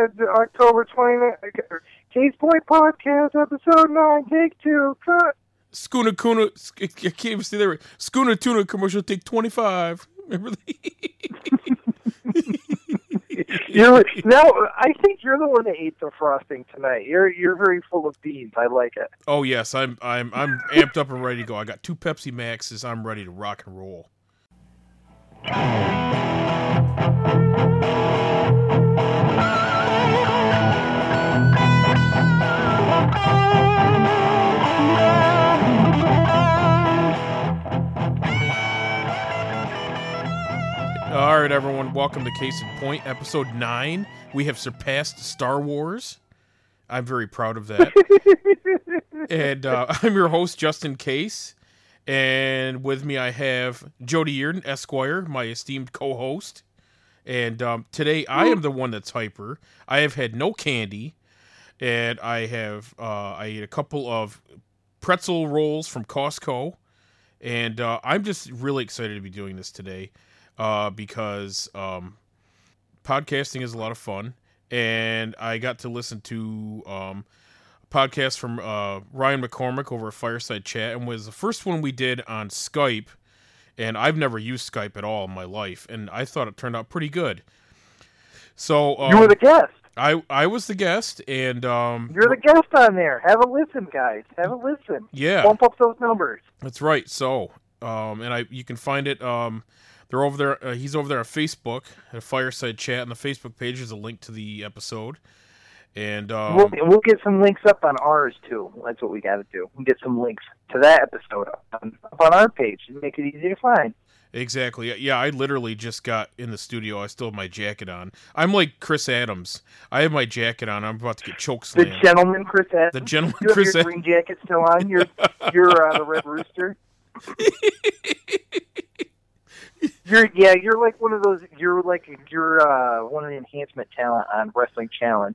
October 29th. Case Point Podcast, Episode 9, Take 2, cut. Schooner Kuna, I can't even see there. Schooner Tuna commercial, take 25. Remember Now, I think you're the one that ate the frosting tonight. You're very full of beans. I like it. Oh yes, I'm amped up and ready to go. I got 2 Pepsi Maxes. I'm ready to rock and roll. All right, everyone, welcome to Case in Point, Episode 9. We have surpassed Star Wars. I'm very proud of that. And I'm your host, Justin Case. And with me I have Jody Earden, Esquire, my esteemed co-host. And today I am the one that's hyper. I have had no candy. And I ate a couple of pretzel rolls from Costco. And I'm just really excited to be doing this today. Because podcasting is a lot of fun, and I got to listen to a podcast from Ryan McCormick over at Fireside Chat, and was the first one we did on Skype, and I've never used Skype at all in my life, and I thought it turned out pretty good. So you were the guest. I was the guest, and you're the guest on there. Have a listen, guys. Have a listen. Yeah, bump up those numbers. That's right. So, you can find it. They're over there. He's over there on Facebook at Fireside Chat. On the Facebook page, there's a link to the episode, and we'll get some links up on ours too. That's what we got to do. We'll get some links to that episode up on our page and make it easy to find. Exactly. Yeah, I literally just got in the studio. I still have my jacket on. I'm like Chris Adams. I have my jacket on. I'm about to get chokeslammed. The gentleman Chris Adams. The gentleman you have Chris your green jacket still on. You're the Red Rooster. You're like one of those. You're one of the enhancement talent on Wrestling Challenge.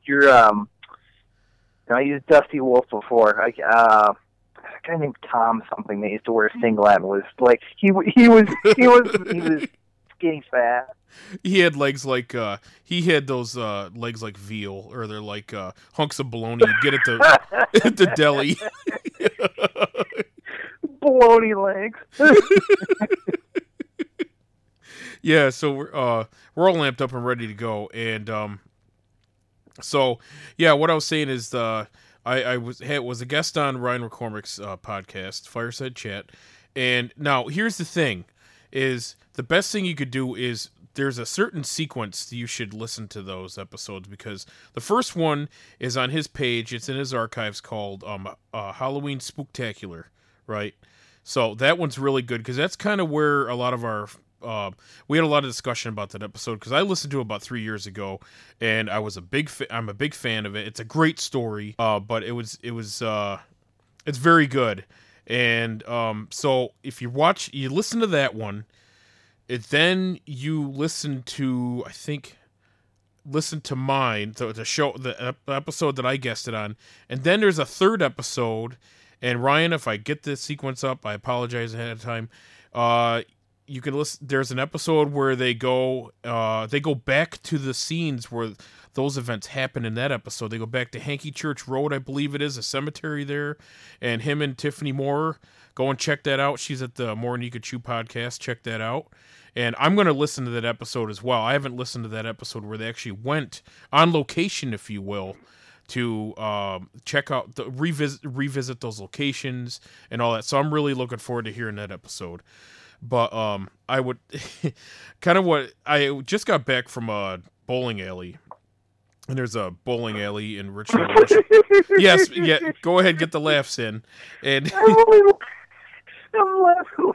I used Dusty Wolf before. A guy named Tom something that used to wear a singlet and was like he was skinny fat. He had legs like he had those legs like veal, or they're like hunks of bologna you get at the deli. Bologna legs. Yeah, so we're all amped up and ready to go, and what I was saying is I was a guest on Ryan McCormick's podcast, Fireside Chat, and now here's the thing: is the best thing you could do is there's a certain sequence you should listen to those episodes, because the first one is on his page; it's in his archives called Halloween Spooktacular, right? So that one's really good because that's kind of where a lot of our we had a lot of discussion about that episode, because I listened to it about 3 years ago, and I'm a big fan of it. It's a great story, but it's very good. And so if you listen to that one, then you listen to mine, the episode that I guested on, and then there's a third episode. And Ryan, if I get this sequence up, I apologize ahead of time. You can listen. There's an episode where they go back to the scenes where those events happen in that episode. They go back to Hanky Church Road, I believe it is, a cemetery there, and him and Tiffany Moore go and check that out. She's at the More Than You Could Chew podcast. Check that out. And I'm going to listen to that episode as well. I haven't listened to that episode where they actually went on location, if you will, to check out revisit those locations and all that. So I'm really looking forward to hearing that episode. But I would kind of what I just got back from a bowling alley, and there's a bowling alley in Richmond. Yes, yeah. Go ahead, get the laughs in. And I'm laughing.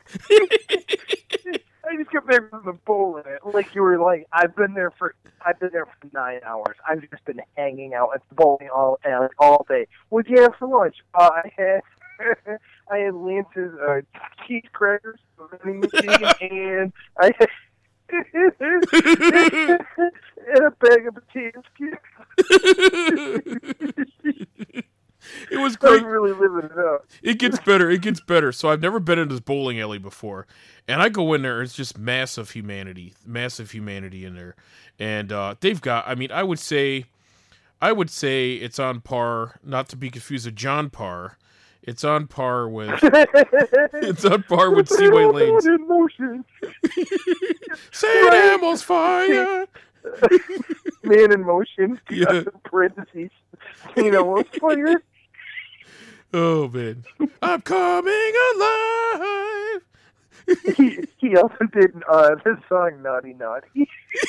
I just got back from the bowling. Like you were like, I've been there for 9 hours. I've just been hanging out at the bowling all day. What'd you have for lunch? I had Lance's cheese crackers, vending machine, and I had and a bag of potato chips. It was I'm great. really living it up. It gets better. It gets better. So I've never been in this bowling alley before, and I go in there. It's just massive humanity in there, and they've got. I mean, I would say it's on par, not to be confused with John Parr. It's on par with Seaway Lanes. In motion. St. Elmo's fire. Man in motion. Yeah. Parentheses. St. Elmo's fire. Oh man, I'm coming alive. He also did the song Naughty Naughty.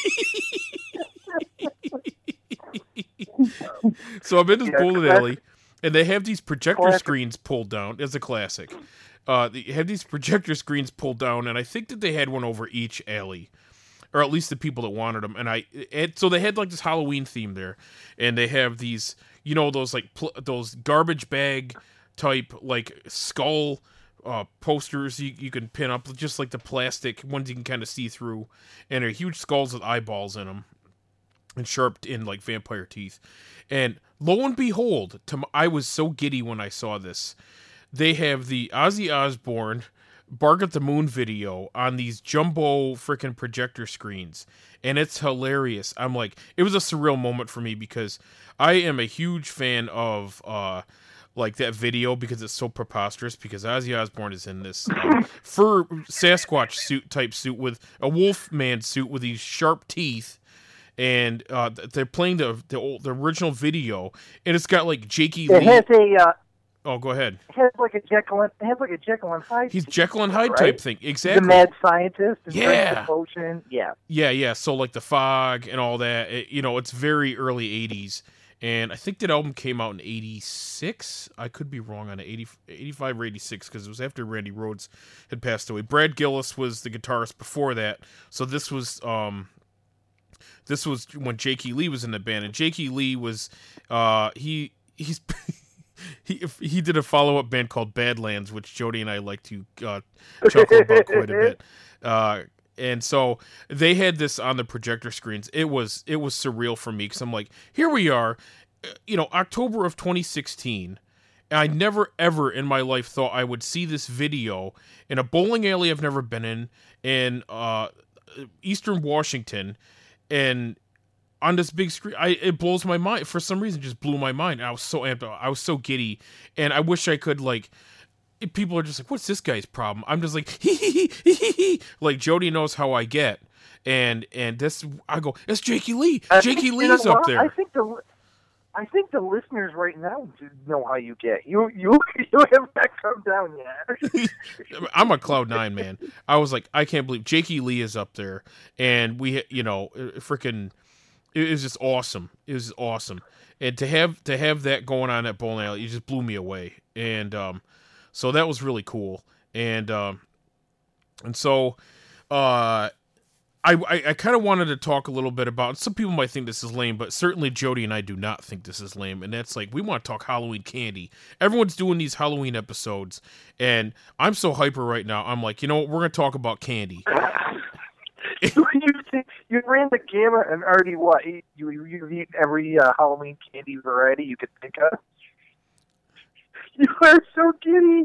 So I'm in this bowling classic. alley, and they have these projector screens pulled down. It's a classic. They have these projector screens pulled down, and I think that they had one over each alley, or at least the people that wanted them. And so they had like this Halloween theme there, and they have these, you know, those like those garbage bag type like skull posters you can pin up, just like the plastic ones you can kind of see through, and they're huge skulls with eyeballs in them and sharp in like vampire teeth. And lo and behold, I was so giddy when I saw this. They have the Ozzy Osbourne Bark at the Moon video on these jumbo freaking projector screens, and it's hilarious. I'm like, it was a surreal moment for me because I am a huge fan of like that video because it's so preposterous, because Ozzy Osbourne is in this fur Sasquatch suit with a Wolfman suit with these sharp teeth, and they're playing the original video, and it's got like Jakey Lee. It has a oh, go ahead. It has like a Jekyll and Hyde. He's Jekyll and Hyde right? type thing, exactly. The mad scientist. And Yeah. the potion. Yeah. Yeah. So like the fog and all that, it's very early '80s, and I think that album came out in '86. I could be wrong on it, 85 or '86, because it was after Randy Rhoads had passed away. Brad Gillis was the guitarist before that, so this was when Jakey Lee was in the band, and Jakey Lee was he's he did a follow-up band called Badlands, which Jody and I like to chuckle about quite a bit. And so they had this on the projector screens. It was surreal for me, because I'm like, here we are, October of 2016. And I never ever in my life thought I would see this video in a bowling alley I've never been in Eastern Washington, and on this big screen. It blows my mind. For some reason, it just blew my mind. I was so amped up. I was so giddy, and I wish I could, like, people are just like, what's this guy's problem? I'm just like, hee. Like, Jody knows how I get, and this, I go, it's Jakey Lee. Jakey Lee's up there. I think the listeners right now know how you get. You have not come down yet. I'm a Cloud9 man. I was like, I can't believe Jakey Lee is up there, and we, freaking. It was just awesome. It was awesome, and to have that going on at bowling alley, it just blew me away. And so that was really cool. And so I kind of wanted to talk a little bit about. Some people might think this is lame, but certainly Jody and I do not think this is lame. And that's like, we want to talk Halloween candy. Everyone's doing these Halloween episodes, and I'm so hyper right now. I'm like, you know what? We're gonna talk about candy. You ran the gamut and already what? You eat every Halloween candy variety you could think of. You are so giddy.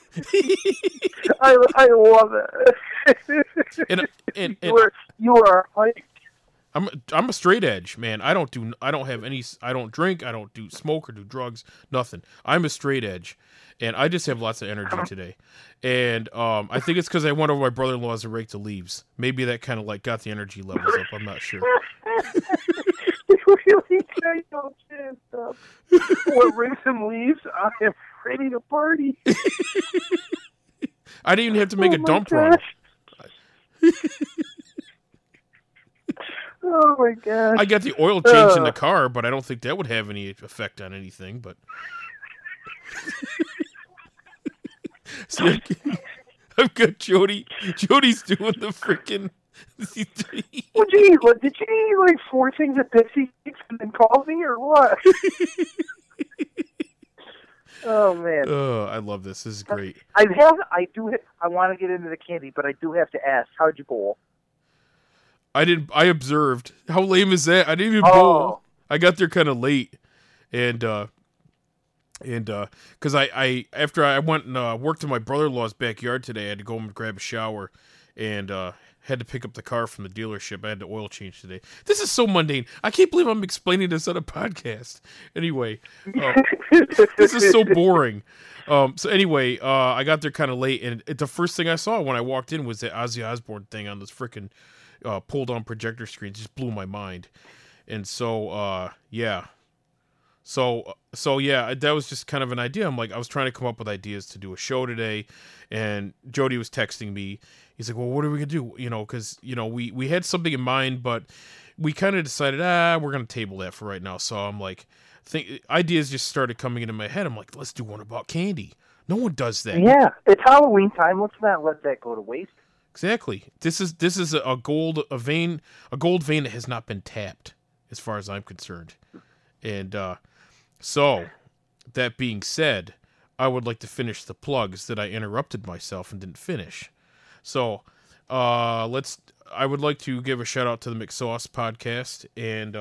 I love it. And you are hyped. I'm a straight edge, man. I don't drink, I don't do smoke or do drugs, nothing. I'm a straight edge, and I just have lots of energy today. And I think it's because I went over my brother-in-law's to rake the leaves. Maybe that kind of like got the energy levels up. I'm not sure. You really got your chance up. What, rake some leaves? I am ready to party. I didn't even have to make a dump run. Oh my gosh. I got the oil change in the car, but I don't think that would have any effect on anything. But see, I've got Jody. Jody's doing the freaking. Well, geez, did you eat like 4 things of Pepsi and then call me or what? Oh man. Oh, I love this. This is great. I want to get into the candy, but I do have to ask, how'd you bowl? I observed. How lame is that? I didn't even bowl. I got there kind of late, and And because I after I went and worked in my brother-in-law's backyard today, I had to go and grab a shower, and had to pick up the car from the dealership. I had to oil change today. This is so mundane. I can't believe I'm explaining this on a podcast. Anyway, this is so boring. So anyway, I got there kind of late, and the first thing I saw when I walked in was that Ozzy Osbourne thing on this freaking pull-down projector screen. It just blew my mind. And so, yeah. So yeah, that was just kind of an idea. I'm like, I was trying to come up with ideas to do a show today, and Jody was texting me. He's like, well, what are we gonna do? You know, because we had something in mind, but we kind of decided, we're gonna table that for right now. So I'm like, ideas just started coming into my head. I'm like, let's do one about candy. No one does that. Yeah, it's Halloween time. Let's not let that go to waste. Exactly. This is a gold vein that has not been tapped, as far as I'm concerned. And so, that being said, I would like to finish the plugs that I interrupted myself and didn't finish. So, I would like to give a shout out to the McSauce podcast, and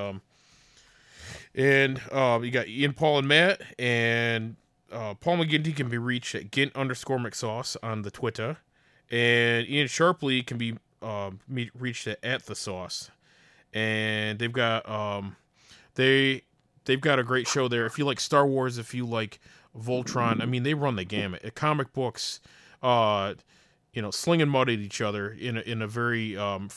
you got Ian, Paul, and Matt, and Paul McGinty can be reached at Gint_McSauce on the Twitter, and Ian Sharpley can be reached at the Sauce, and they've got they've got a great show there. If you like Star Wars, if you like Voltron, I mean, they run the gamut. Comic books, slinging mud at each other in a very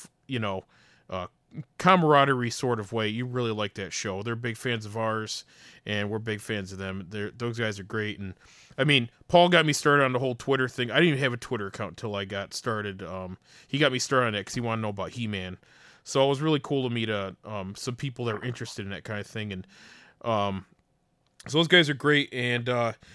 camaraderie sort of way. You really like that show. They're big fans of ours, and we're big fans of them. Those guys are great. And I mean, Paul got me started on the whole Twitter thing. I didn't even have a Twitter account until I got started. He got me started on it because he wanted to know about He-Man. So it was really cool to meet some people that were interested in that kind of thing. And so those guys are great. And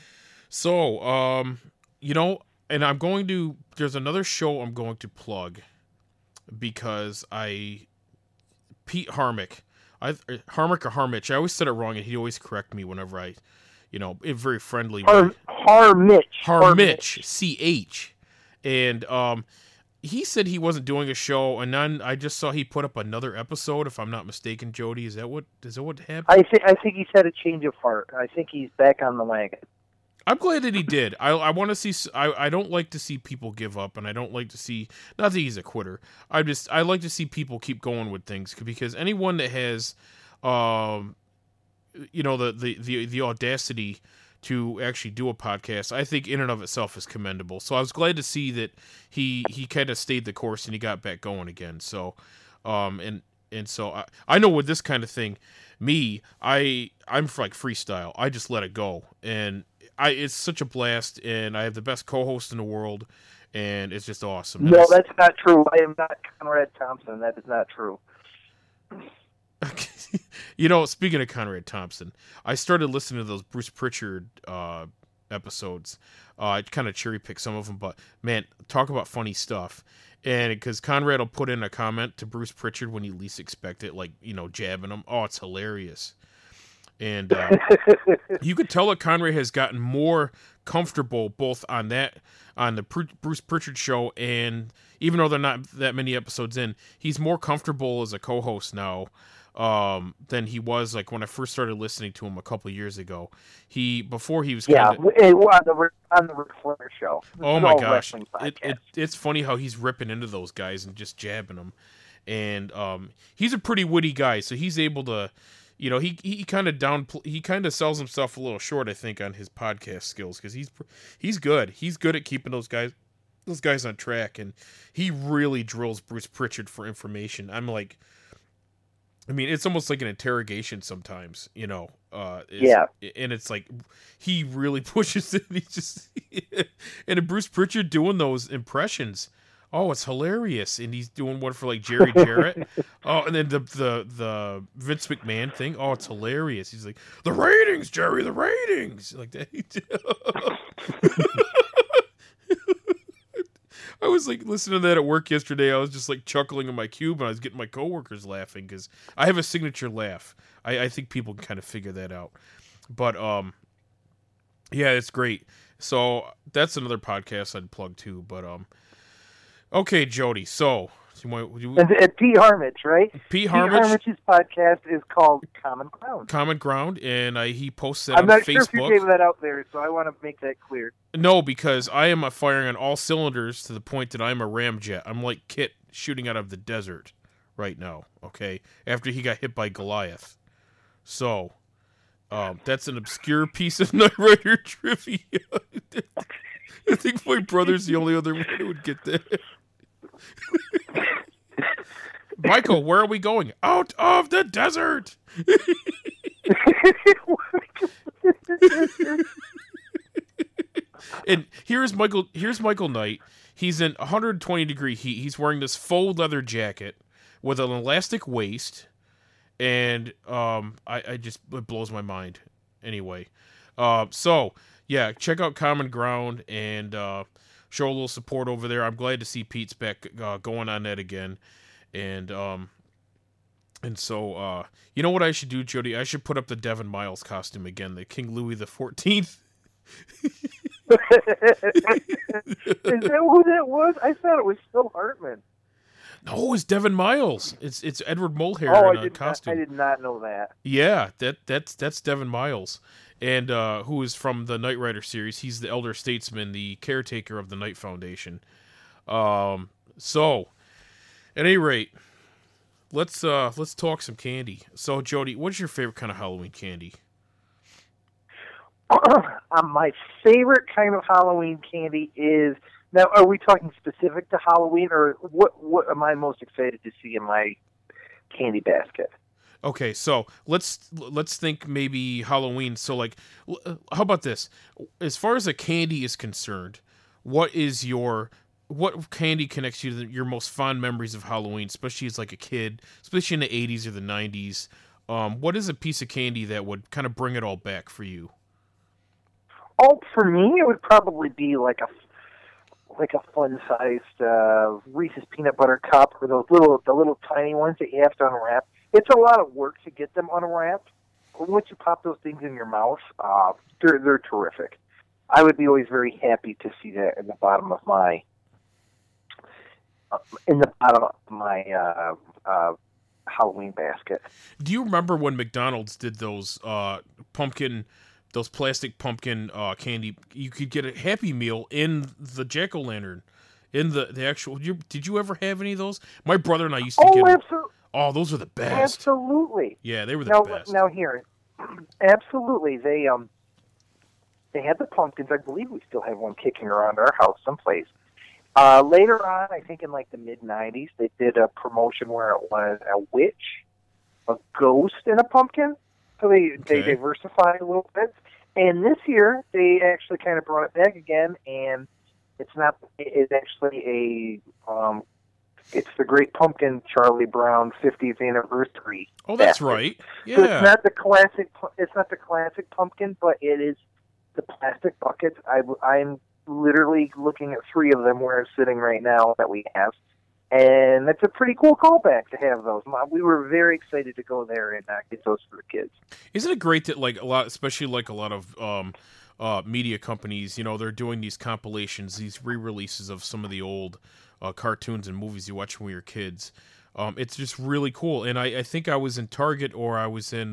and there's another show I'm going to plug because Pete Harmick, Harmick or Harmich, I always said it wrong, and he'd always correct me whenever I, in very friendly way. Harmich, CH. And he said he wasn't doing a show, and then I just saw he put up another episode, if I'm not mistaken, Jody. Is that what happened? I think he's had a change of heart. I think he's back on the wagon. I'm glad that he did. I want to see. I don't like to see people give up, and I don't like to see. Not that he's a quitter. I like to see people keep going with things, because anyone that has, the audacity to actually do a podcast, I think in and of itself is commendable. So I was glad to see that he kind of stayed the course and he got back going again. So, and so I know with this kind of thing, I'm for like freestyle. I just let it go, and it's such a blast, and I have the best co-host in the world, and it's just awesome. No, that's not true. I am not Conrad Thompson. That is not true. Speaking of Conrad Thompson, I started listening to those Bruce Pritchard episodes. I kind of cherry picked some of them, but man, talk about funny stuff. And because Conrad will put in a comment to Bruce Pritchard when you least expect it, like, jabbing him. Oh, it's hilarious. And you could tell that Conrad has gotten more comfortable both on the Bruce Pritchard show, and even though they're not that many episodes in, he's more comfortable as a co-host now than he was like when I first started listening to him a couple of years ago. Before he was on the Ric Flair show. Oh my gosh, it's funny how he's ripping into those guys and just jabbing them, and he's a pretty witty guy, so he's able to. He kind of sells himself a little short, I think, on his podcast skills, because he's good. He's good at keeping those guys on track, and he really drills Bruce Pritchard for information. It's almost like an interrogation sometimes, yeah. And it's like he really pushes it. He's just and Bruce Pritchard doing those impressions. Oh, it's hilarious, and he's doing one for like Jerry Jarrett. Oh, and then the Vince McMahon thing. Oh, it's hilarious. He's like, the ratings, Jerry, the ratings, like that. I was like listening to that at work yesterday. I was just like chuckling in my cube, and I was getting my coworkers laughing because I have a signature laugh. I think people can kind of figure that out. But yeah, it's great. So that's another podcast I'd plug too. But okay, Jody. So And Pete Harmich, right? Pete Harmich's podcast is called Common Ground. Common Ground, and he posts that I'm on not Facebook. sure if you gave that out there, so I want to make that clear. No, because I am firing on all cylinders to the point that I'm a ramjet. I'm like Kit shooting out of the desert right now, okay? After he got hit by Goliath. So, that's an obscure piece of Knight Rider trivia. I think my brother's the only other one who would get that. Michael, where are we going? Out of the desert! And here's Michael Knight. He's in 120 degree heat. He's wearing this faux leather jacket with an elastic waist, and it blows my mind. Anyway, so yeah, check out Common Ground and show a little support over there. I'm glad to see Pete's back going on that again, and so you know what I should do, Jody? I should put up the Devin Miles costume again, the King Louis XIV. Is that who that was? I thought it was Phil Hartman. No, it's Devin Miles. It's Edward Mulhare in a costume. I did not know that. Yeah, that's Devin Miles, and who is from the Knight Rider series. He's the elder statesman, the caretaker of the Knight Foundation. So, at any rate, let's talk some candy. So, Jody, what's your favorite kind of Halloween candy? My favorite kind of Halloween candy is, now are we talking specific to Halloween, or what am I most excited to see in my candy basket? Okay, so let's think maybe Halloween. So like, how about this? As far as a candy is concerned, what candy connects you to your most fond memories of Halloween, especially as like a kid, especially in the 80s or the 90s? What is a piece of candy that would kind of bring it all back for you? Oh, for me, it would probably be like a fun-sized Reese's peanut butter cup, or the little tiny ones that you have to unwrap. It's a lot of work to get them unwrapped, but once you pop those things in your mouth, they're terrific. I would be always very happy to see that in the bottom of my Halloween basket. Do you remember when McDonald's did those plastic pumpkin candy? You could get a Happy Meal in the jack-o'-lantern, in the actual. Did you ever have any of those? My brother and I used to get them. Absolutely. Oh, those were the best. Absolutely. Yeah, they were the best. Now here, absolutely, they had the pumpkins. I believe we still have one kicking around our house someplace. Later on, I think in like the mid-'90s, they did a promotion where it was a witch, a ghost, and a pumpkin. So they diversified a little bit. And this year, they actually kind of brought it back again, and it's actually it's the Great Pumpkin Charlie Brown 50th anniversary. Oh, that's right. Yeah. So it's not the classic pumpkin, but it is the plastic buckets. I'm literally looking at 3 of them where I'm sitting right now that we have. And that's a pretty cool callback to have those. We were very excited to go there and get those for the kids. Isn't it great that especially a lot of media companies, they're doing these compilations, these re-releases of some of the old cartoons and movies you watched when we were kids. It's just really cool. And I think I was in Target, or I was in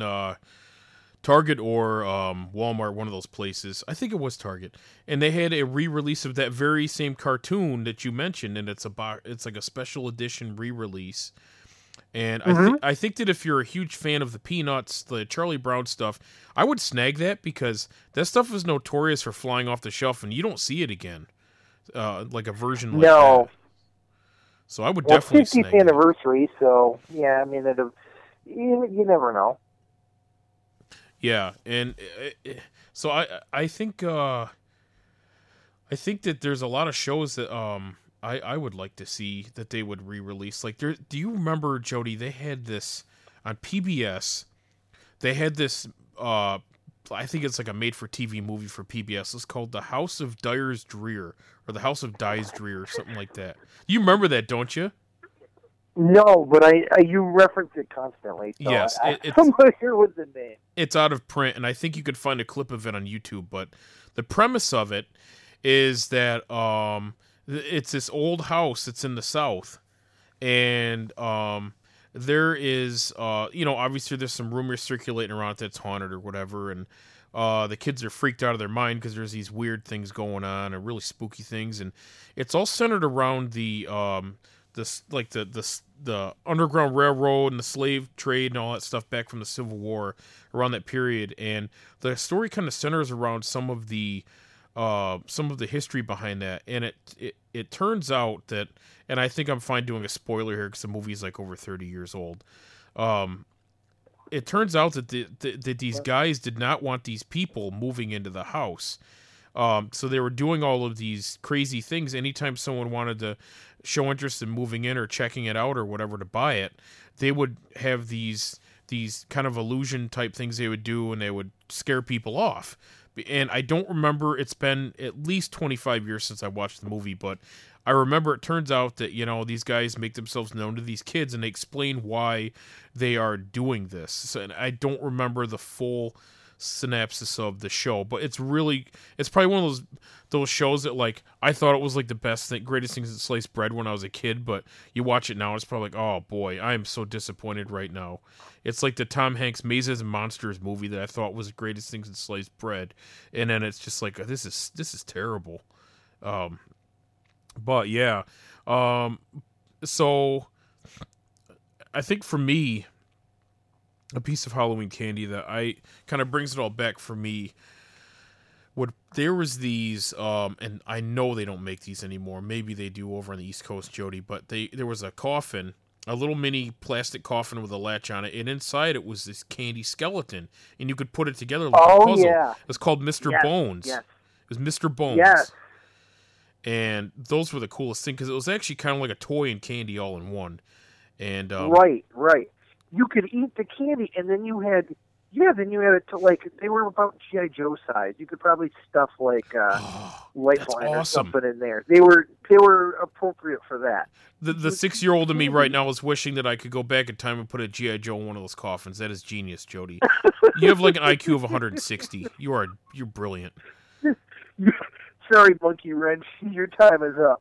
Walmart, one of those places. I think it was Target, and they had a re-release of that very same cartoon that you mentioned, and it's like a special edition re-release. And I think that if you're a huge fan of the Peanuts, the Charlie Brown stuff, I would snag that, because that stuff is notorious for flying off the shelf, and you don't see it again, like a version like that. So I would definitely snag 50th anniversary. So yeah, I mean, you never know. Yeah, and so I think that there's a lot of shows that I would like to see that they would re-release. Like, do you remember, Jody? They had this on PBS. They had this. I think it's like a made-for-TV movie for PBS. It's called The House of Dyers Dreer, or The House of Dyes Dreer, or something like that. You remember that, don't you? No, but you reference it constantly. So yes, I'm familiar with the name. It's out of print, and I think you could find a clip of it on YouTube. But the premise of it is that it's this old house that's in the South, and there is obviously there's some rumors circulating around that it's haunted or whatever, and the kids are freaked out of their mind because there's these weird things going on and really spooky things, and it's all centered around the Underground Railroad and the slave trade and all that stuff back from the Civil War, around that period. And the story kind of centers around some of the history behind that. And it turns out that, and I think I'm fine doing a spoiler here because the movie is like over 30 years old. It turns out that that these guys did not want these people moving into the house. So they were doing all of these crazy things. Anytime someone wanted to show interest in moving in or checking it out or whatever to buy it, they would have these kind of illusion type things they would do, and they would scare people off. And I don't remember, it's been at least 25 years since I watched the movie, but I remember it turns out that, these guys make themselves known to these kids and they explain why they are doing this. So, and I don't remember the full synopsis of the show, but it's probably one of those shows that, like, I thought it was like the best thing, greatest things in sliced bread when I was a kid, but you watch it now, it's probably like, oh boy, I am so disappointed right now. It's like the Tom Hanks Mazes and Monsters movie that I thought was the greatest things in sliced bread, and then it's just like, this is terrible. But yeah, so I think for me, a piece of Halloween candy that I kind of brings it all back for me. There was these, and I know they don't make these anymore. Maybe they do over on the East Coast, Jody. But there was a coffin, a little mini plastic coffin with a latch on it, and inside it was this candy skeleton, and you could put it together like a puzzle. Yeah. It was called Mr. Bones. Yes. It was Mr. Bones. Yes. And those were the coolest thing because it was actually kind of like a toy and candy all in one. And right. You could eat the candy, and then you had it to, like, they were about G.I. Joe size. You could probably stuff like Lifeline or something in there. They were appropriate for that. The 6-year-old in me right now is wishing that I could go back in time and put a G.I. Joe in one of those coffins. That is genius, Jody. You have like an IQ of 160. You're brilliant. Sorry, Monkey Wrench. Your time is up.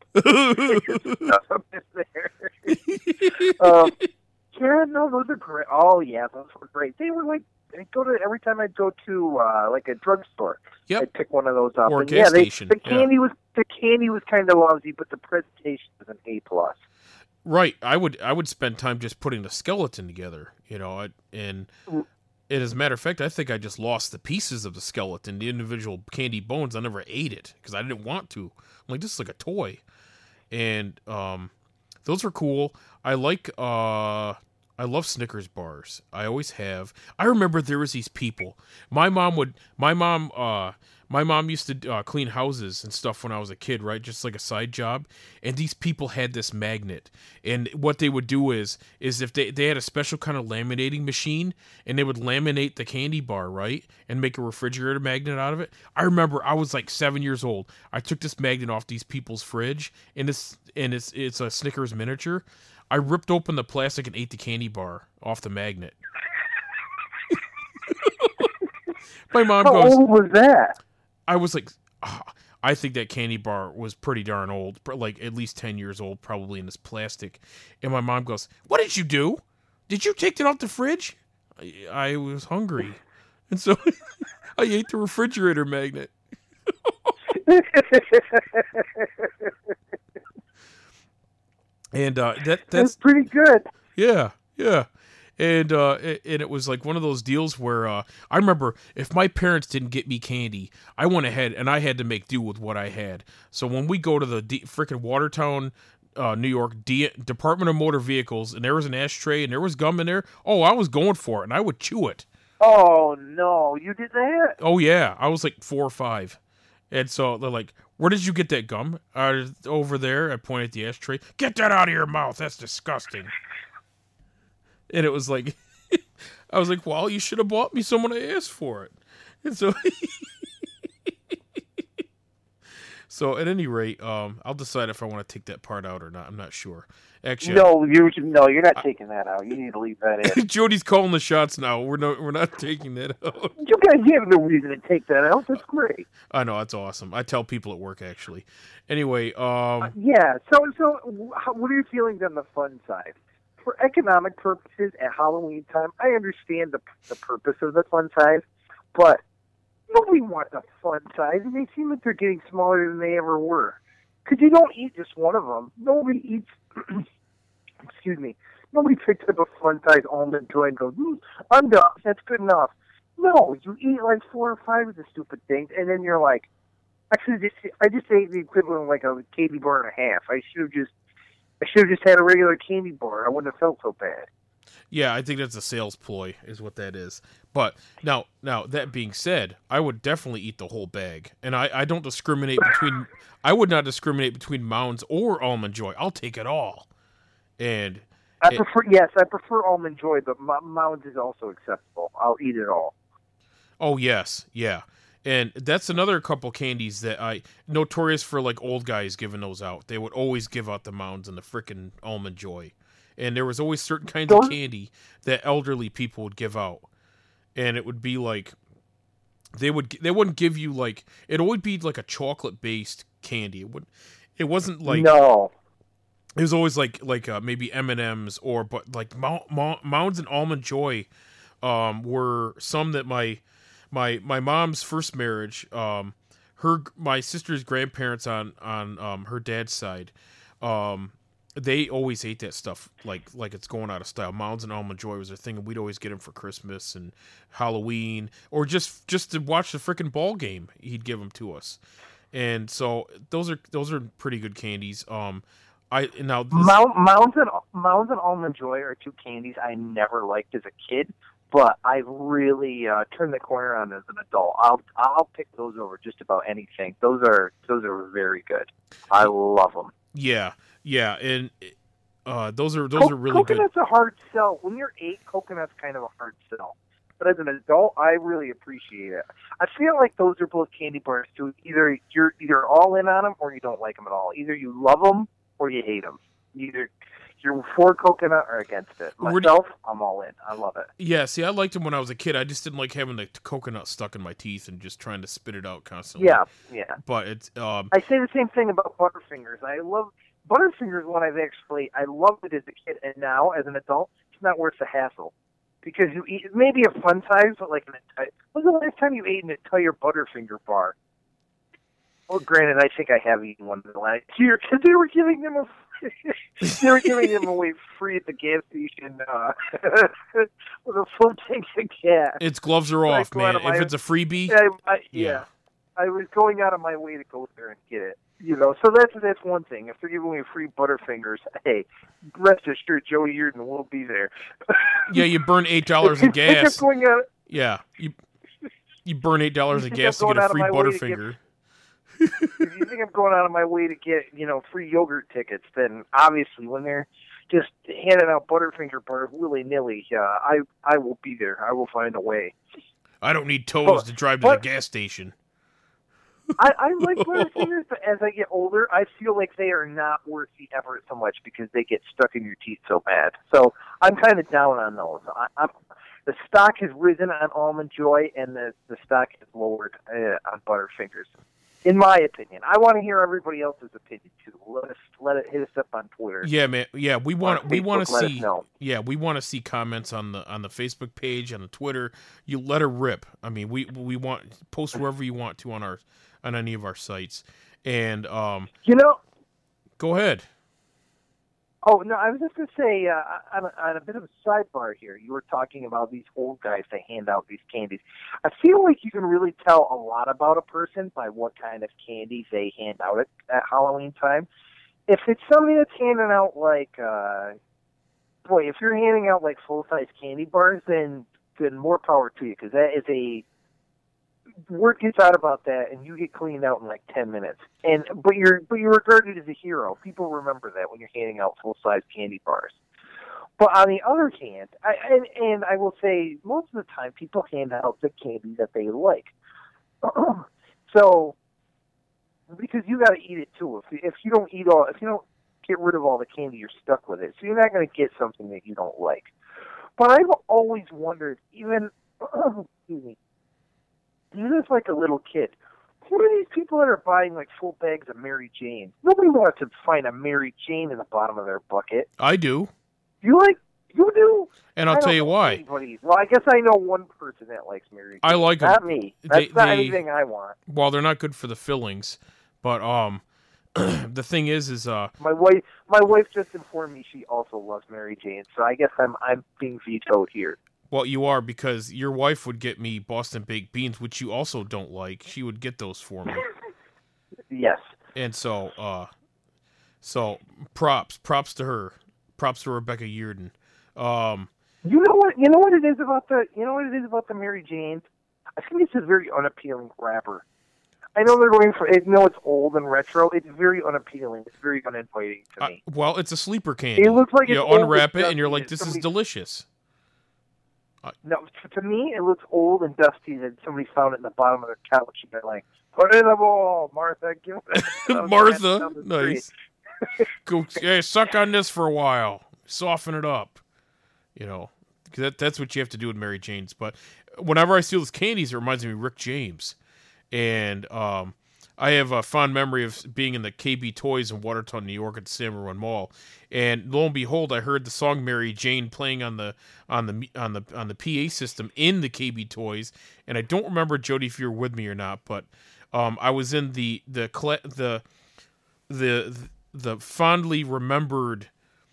Yeah, no, those are great. Oh, yeah, those were great. They were like, every time I'd go to like a drugstore, yep. I'd pick one of those up. Or a gas station. The candy was kind of lousy, but the presentation was an A+. Right. I would spend time just putting the skeleton together, and as a matter of fact, I think I just lost the pieces of the skeleton, the individual candy bones. I never ate it because I didn't want to. I'm like, this is like a toy. And those were cool. I love Snickers bars. I always have. I remember there was these people. My mom used to clean houses and stuff when I was a kid, right? Just like a side job. And these people had this magnet. And what they would do is if they had a special kind of laminating machine, and they would laminate the candy bar, right? And make a refrigerator magnet out of it. I remember I was like 7 years old. I took this magnet off these people's fridge, and it's a Snickers miniature. I ripped open the plastic and ate the candy bar off the magnet. My mom goes, how old was that? I was like, I think that candy bar was pretty darn old, like at least 10 years old, probably in this plastic. And my mom goes, what did you do? Did you take it off the fridge? I was hungry. And so I ate the refrigerator magnet. And that's pretty good. Yeah. And it was like one of those deals where I remember if my parents didn't get me candy, I went ahead and I had to make do with what I had. So when we go to the freaking Watertown, New York Department of Motor Vehicles, and there was an ashtray and there was gum in there, oh, I was going for it, and I would chew it. Oh no, you did that? Oh yeah, I was like 4 or 5. And so they're like, where did you get that gum? Over there. I pointed at the ashtray. Get that out of your mouth. That's disgusting. And it was like, I was like, well, you should have bought me some when I asked for it. And so, so at any rate, I'll decide if I want to take that part out or not. I'm not sure. Actually, you're not taking that out. You need to leave that in. Jody's calling the shots now. We're not taking that out. You guys have no reason to take that out. That's great. I know, that's awesome. I tell people at work, actually. Anyway, yeah. So, what are your feelings on the fun side? For economic purposes at Halloween time, I understand the purpose of the fun size, but nobody wants a fun size, and they seem like they're getting smaller than they ever were. Because you don't eat just one of them. Nobody eats. Excuse me. Nobody picks up a fun size almond joy and goes, I'm done. That's good enough. No, you eat like 4 or 5 of the stupid things, and then you're like, actually, I just ate the equivalent of like a candy bar and a half. I should have just had a regular candy bar. I wouldn't have felt so bad. Yeah, I think that's a sales ploy, is what that is. But now that being said, I would definitely eat the whole bag, and I don't discriminate between. I would not discriminate between Mounds or Almond Joy. I'll take it all. And I prefer Almond Joy, but Mounds is also acceptable. I'll eat it all. Oh yes, yeah. And that's another couple candies that I notorious for, like, old guys giving those out. They would always give out the Mounds and the frickin' Almond Joy. And there was always certain kinds of candy that elderly people would give out. And it would be like they wouldn't give you, like, it would be like a chocolate based candy. It wasn't like, no. It was always like maybe M&Ms, but like Mounds and Almond Joy were some that my mom's first marriage, my sister's grandparents on her dad's side, they always ate that stuff like it's going out of style. Mounds and Almond Joy was their thing, and we'd always get them for Christmas and Halloween, or just to watch the frickin' ball game. He'd give them to us, and so those are pretty good candies. Mounds and Almond Joy are 2 candies I never liked as a kid, but I really turned the corner on as an adult. I'll pick those over just about anything. Those are very good. I love them. Yeah, and those are really good. Coconut's a hard sell. When you're 8, coconut's kind of a hard sell. But as an adult, I really appreciate it. I feel like those are both candy bars too. Either you're all in on them or you don't like them at all. Either you love them or you hate them. Either you're for coconut or against it. Myself, I'm all in. I love it. Yeah, see, I liked them when I was a kid. I just didn't like having the coconut stuck in my teeth and just trying to spit it out constantly. Yeah. But it's I say the same thing about Butterfingers. I love Butterfingers when I loved it as a kid, and now as an adult, it's not worth the hassle. Because you eat maybe a fun size, but like when was the last time you ate an entire Butterfinger bar? Well, granted, I think I have eaten one in the last year because they were giving them away free at the gas station with a full tank of gas. Its gloves are off, man. If it's a freebie, I was going out of my way to go there and get it. So that's one thing. If they're giving me free Butterfingers, hey, rest assured, Joey Yurden will be there. Yeah, you burn $8 in gas. Yeah, you burn $8 in gas to get a free Butterfinger. If you think I'm going out of my way to get, free yogurt tickets, then obviously when they're just handing out Butterfinger bars willy-nilly, I will be there. I will find a way. I don't need toes to drive to the gas station. I like Butterfingers, but as I get older, I feel like they are not worth the effort so much because they get stuck in your teeth so bad. So I'm kind of down on those. The stock has risen on Almond Joy, and the stock has lowered on Butterfingers. In my opinion, I want to hear everybody else's opinion too. Let it hit us up on Twitter. Yeah, man. Yeah, we want to see. Yeah, we want to see comments on the Facebook page, on the Twitter. You let her rip. I mean, we want post wherever you want to on any of our sites, and go ahead. Oh, no, I was just going to say, on a bit of a sidebar here, you were talking about these old guys that hand out these candies. I feel like you can really tell a lot about a person by what kind of candy they hand out at Halloween time. If it's somebody that's handing out, if you're handing out, full-size candy bars, then more power to you, because that is word gets out about that, and you get cleaned out in 10 minutes. But you're regarded as a hero. People remember that when you're handing out full-size candy bars. But on the other hand, I will say most of the time people hand out the candy that they like. So because you got to eat it too. If you don't get rid of all the candy, you're stuck with it. So you're not going to get something that you don't like. But I've always wondered, even, excuse me, even as like a little kid, who are these people that are buying like full bags of Mary Jane? Nobody wants to find a Mary Jane in the bottom of their bucket. I do. You do? And I'll tell you why. Anybody. Well, I guess I know one person that likes Mary Jane. I like them. Not me. That's not anything I want. Well, they're not good for the fillings, but the thing is my wife just informed me she also loves Mary Jane, so I guess I'm being vetoed here. Well, you are, because your wife would get me Boston baked beans, which you also don't like. She would get those for me. Yes. And so props to her. Props to Rebecca Yearden. You know what it is about the Mary Jane? I think it's a very unappealing wrapper. I know they're going for. I know it's old and retro. It's very unappealing. It's very uninviting to me. Well, it's a sleeper candy. It looks like you unwrap it and you're like, "This is delicious." No, to me, it looks old and dusty. That somebody found it in the bottom of their couch and they're like, "Put it in the bowl, Martha." Give it. Martha, nice. Go, suck on this for a while. Soften it up. You know, because that's what you have to do with Mary Jane's. But whenever I see those candies, it reminds me of Rick James. And I have a fond memory of being in the KB Toys in Watertown, New York, at the San Marin Mall. And lo and behold, I heard the song "Mary Jane" playing on the PA system in the KB Toys. And I don't remember, Jody, if you were with me or not, but I was in the fondly remembered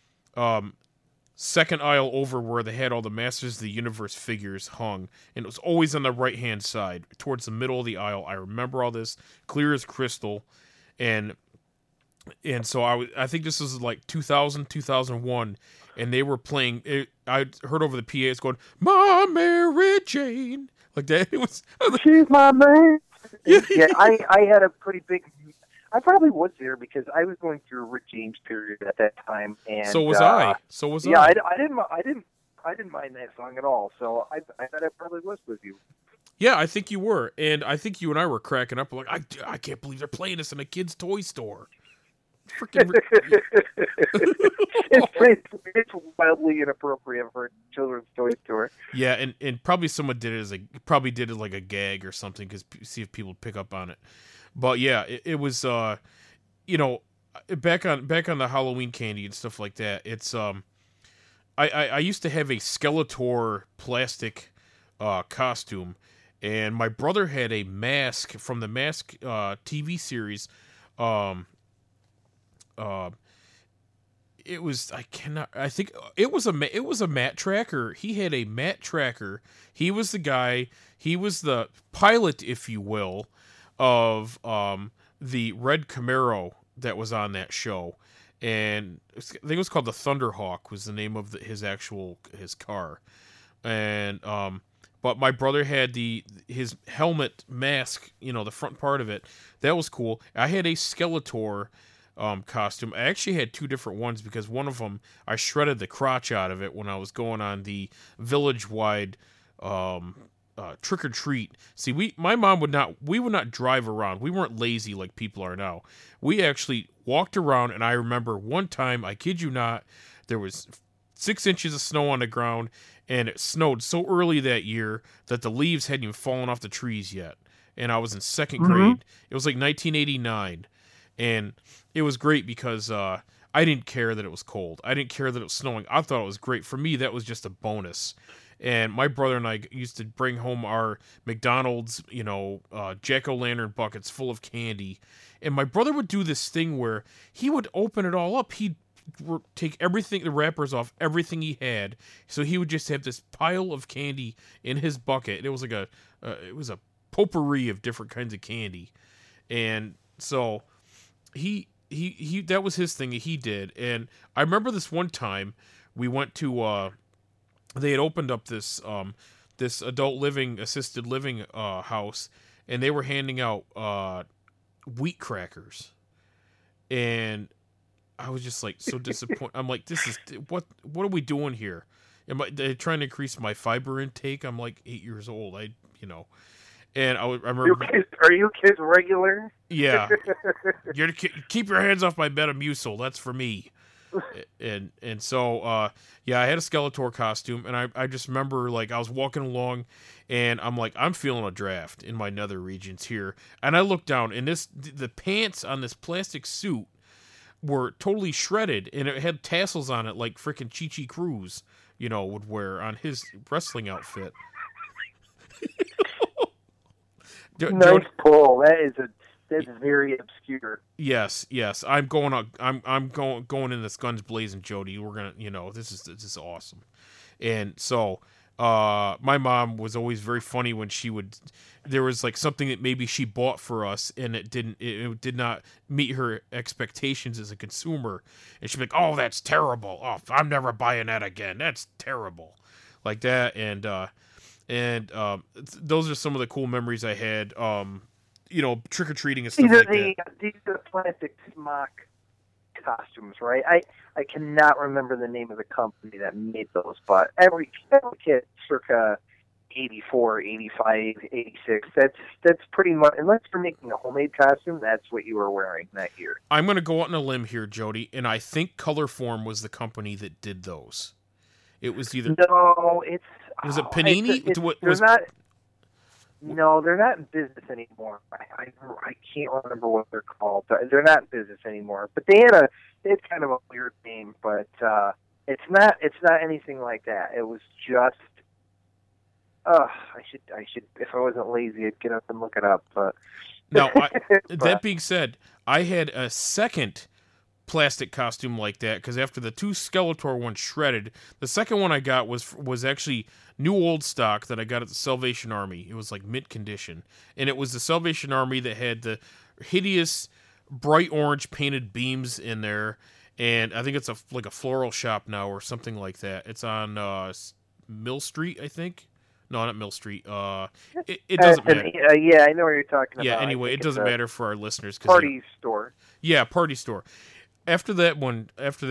second aisle over where they had all the Masters of the Universe figures hung, and it was always on the right-hand side, towards the middle of the aisle. I remember all this clear as crystal, and so I think this was like 2000, 2001, and they were playing it. I heard over the PA, it's going, "My Mary Jane," like that. It was, she's my man. Yeah, I had a pretty big. I probably was there because I was going through a Rick James period at that time, and so was I. Yeah, I didn't mind that song at all. So I thought I probably was with you. Yeah, I think you were, and I think you and I were cracking up like, I can't believe they're playing this in a kid's toy store. Freaking. It's wildly inappropriate for a children's toy store. Yeah, and probably someone did it like a gag or something, because see if people pick up on it. But yeah, it was you know, back on the Halloween candy and stuff like that. It's I used to have a Skeletor plastic costume, and my brother had a mask from the Mask TV series. It was it was a Matt Tracker. He had a Matt Tracker. He was the guy. He was the pilot, if you will, of the red Camaro that was on that show, and I think it was called the Thunderhawk was the name of his car, and but my brother had his helmet mask, you know, the front part of it. That was cool. I had a Skeletor costume. I actually had two different ones, because one of them I shredded the crotch out of it when I was going on the village-wide trick or treat. See, my mom would not drive around. We weren't lazy like people are now. We actually walked around, and I remember one time, I kid you not, there was 6 inches of snow on the ground, and it snowed so early that year that the leaves hadn't even fallen off the trees yet. And I was in second grade. It was like 1989, and it was great because I didn't care that it was cold. I didn't care that it was snowing. I thought it was great. For me, that was just a bonus. And my brother and I used to bring home our McDonald's, you know, jack-o'-lantern buckets full of candy. And my brother would do this thing where he would open it all up. He'd take everything, the wrappers off everything he had. So he would just have this pile of candy in his bucket. It was like it was a potpourri of different kinds of candy. And so he that was his thing that he did. And I remember this one time we went to they had opened up this adult living, assisted living house, and they were handing out wheat crackers, and I was just like so disappointed. I'm like, this is what are we doing here? They're trying to increase my fiber intake? I'm like 8 years old. And I Are remember, you kids regular? yeah, keep your hands off my Metamucil. That's for me. And so yeah, I had a Skeletor costume, and I just remember, like, I was walking along, and I'm like, I'm feeling a draft in my nether regions here, and I look down, and the pants on this plastic suit were totally shredded, and it had tassels on it like freaking Chi Cruz, would wear on his wrestling outfit. Nice pull. That's very obscure. Yes, I'm going on. I'm going in this guns blazing, Jody. We're gonna, this is awesome. And so, my mom was always very funny when there was like something that maybe she bought for us, and it did not meet her expectations as a consumer, and she'd be like, "Oh, that's terrible. Oh, I'm never buying that again. That's terrible," like that. And those are some of the cool memories I had. Trick or treating and stuff like that. These are plastic smock costumes, right? I cannot remember the name of the company that made those, but every kid circa 84, 85, 86, that's pretty much, unless you're making a homemade costume, that's what you were wearing that year. I'm going to go out on a limb here, Jody, and I think Colorform was the company that did those. It was either... No, Was it Panini? No, they're not in business anymore. I can't remember what they're called. They're not in business anymore. But they had kind of a weird name. But it's not anything like that. It was just. I should if I wasn't lazy, I'd get up and look it up. But now, that being said, I had a second plastic costume like that, because after the two Skeletor ones shredded, the second one I got was actually new old stock that I got at the Salvation Army. It was like mint condition, and it was the Salvation Army that had the hideous bright orange painted beams in there, and I think it's like a floral shop now or something like that. It's on Mill Street, I think. No, not Mill Street. It doesn't matter. Yeah, I know what you're talking about. Yeah, anyway, it doesn't matter for our listeners. Party store. Yeah, party store. After that one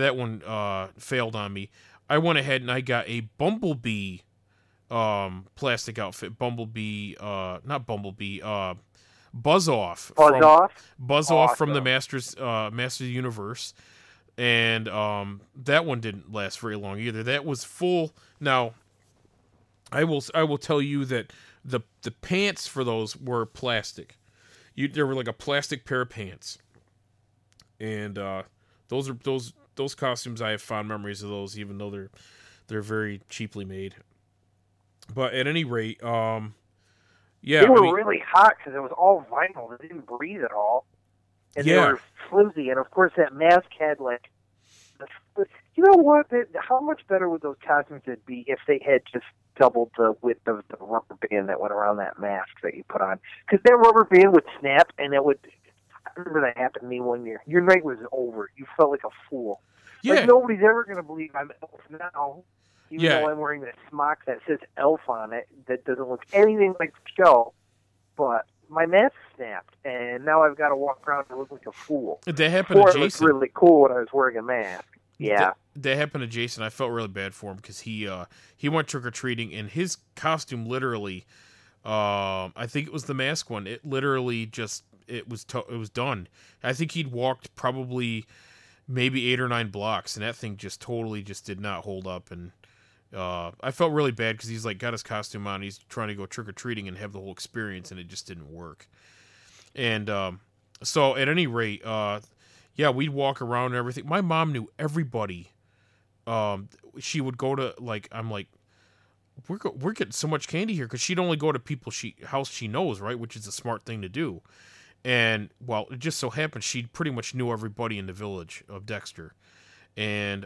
failed on me, I went ahead and I got a Bumblebee plastic outfit. Not Bumblebee, Buzz Off. Buzz Off from the Masters Universe. And that one didn't last very long either. That was full. Now, I will tell you that the pants for those were plastic. There were like a plastic pair of pants. And those costumes, I have fond memories of those, even though they're very cheaply made. But at any rate, yeah, they were really hot because it was all vinyl. They didn't breathe at all, and they were flimsy. And of course, that mask had like, you know what? How much better would those costumes be if they had just doubled the width of the rubber band that went around that mask that you put on? Because that rubber band would snap, and it would. I remember that happened to me one year. Your night was over. You felt like a fool. Yeah. Like, nobody's ever going to believe I'm Elf now. Even though I'm wearing this smock that says Elf on it, that doesn't look anything like the show. But my mask snapped, and now I've got to walk around and look like a fool. That happened to Jason. It looked really cool when I was wearing a mask. Yeah. That happened to Jason. I felt really bad for him because he went trick-or-treating, and his costume literally, I think it was the mask one, it literally just... It was done. I think he'd walked probably maybe 8 or 9 blocks, and that thing just totally just did not hold up. And I felt really bad because he's like got his costume on, he's trying to go trick or treating and have the whole experience, and it just didn't work. And so at any rate, yeah, we'd walk around and everything. My mom knew everybody. She would go to I'm like, we're getting so much candy here, because she'd only go to people house she knows, right, which is a smart thing to do. And, well, it just so happened she pretty much knew everybody in the village of Dexter. And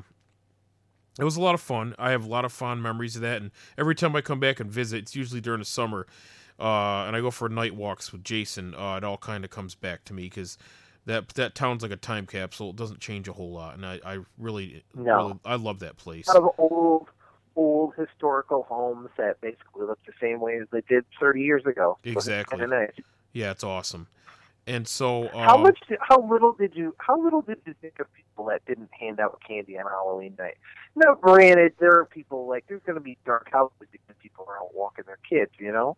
it was a lot of fun. I have a lot of fond memories of that. And every time I come back and visit, it's usually during the summer, and I go for night walks with Jason, it all kind of comes back to me, because that town's like a time capsule. It doesn't change a whole lot. And I really, I love that place. A lot of old historical homes that basically look the same way as they did 30 years ago. Exactly. So nice. Yeah, it's awesome. And so, how little did you think of people that didn't hand out candy on Halloween night? Now, granted, there are people there's going to be dark houses because people are out walking their kids,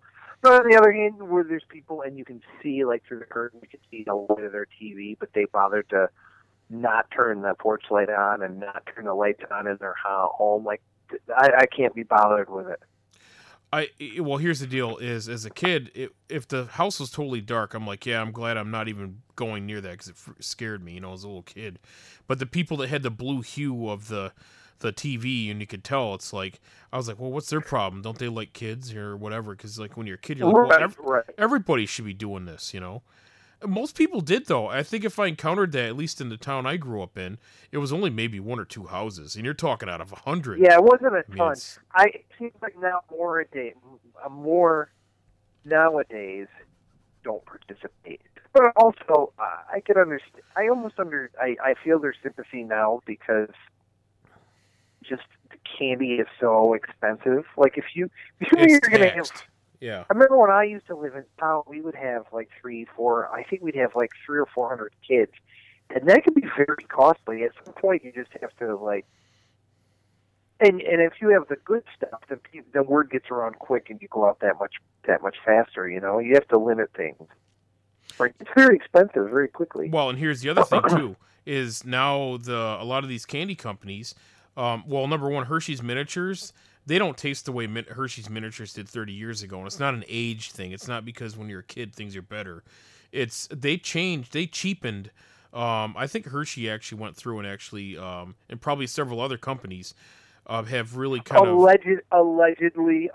But on the other hand, where there's people and you can see, like, through the curtain, you can see the light of their TV, but they bothered to not turn the porch light on and not turn the lights on in their home. Like, I can't be bothered with it. Well, here's the deal: is as a kid, if the house was totally dark, I'm like, yeah, I'm glad I'm not even going near that because it scared me, as a little kid. But the people that had the blue hue of the TV, and you could tell, it's like, I was like, well, what's their problem? Don't they like kids or whatever? Because like when you're a kid, you're like, well, everybody should be doing this, Most people did, though. I think if I encountered that, at least in the town I grew up in, it was only maybe 1 or 2 houses, and you're talking out of 100. Yeah, it wasn't a ton. It seems like now more nowadays don't participate. But also, I could understand. I feel their sympathy now because just the candy is so expensive. Like if you're going to have. Yeah. I remember when I used to live in town, we would have like 300 or 400 kids. And that could be very costly. At some point, you just have to, like, and if you have the good stuff, the word gets around quick and you go out that much faster, You have to limit things. Right? It's very expensive very quickly. Well, and here's the other thing, too, is now a lot of these candy companies, number one, Hershey's Miniatures, they don't taste the way Hershey's Miniatures did 30 years ago, and it's not an age thing. It's not because when you're a kid things are better. They cheapened. I think Hershey actually went through and actually, and probably several other companies, have really kind of allegedly.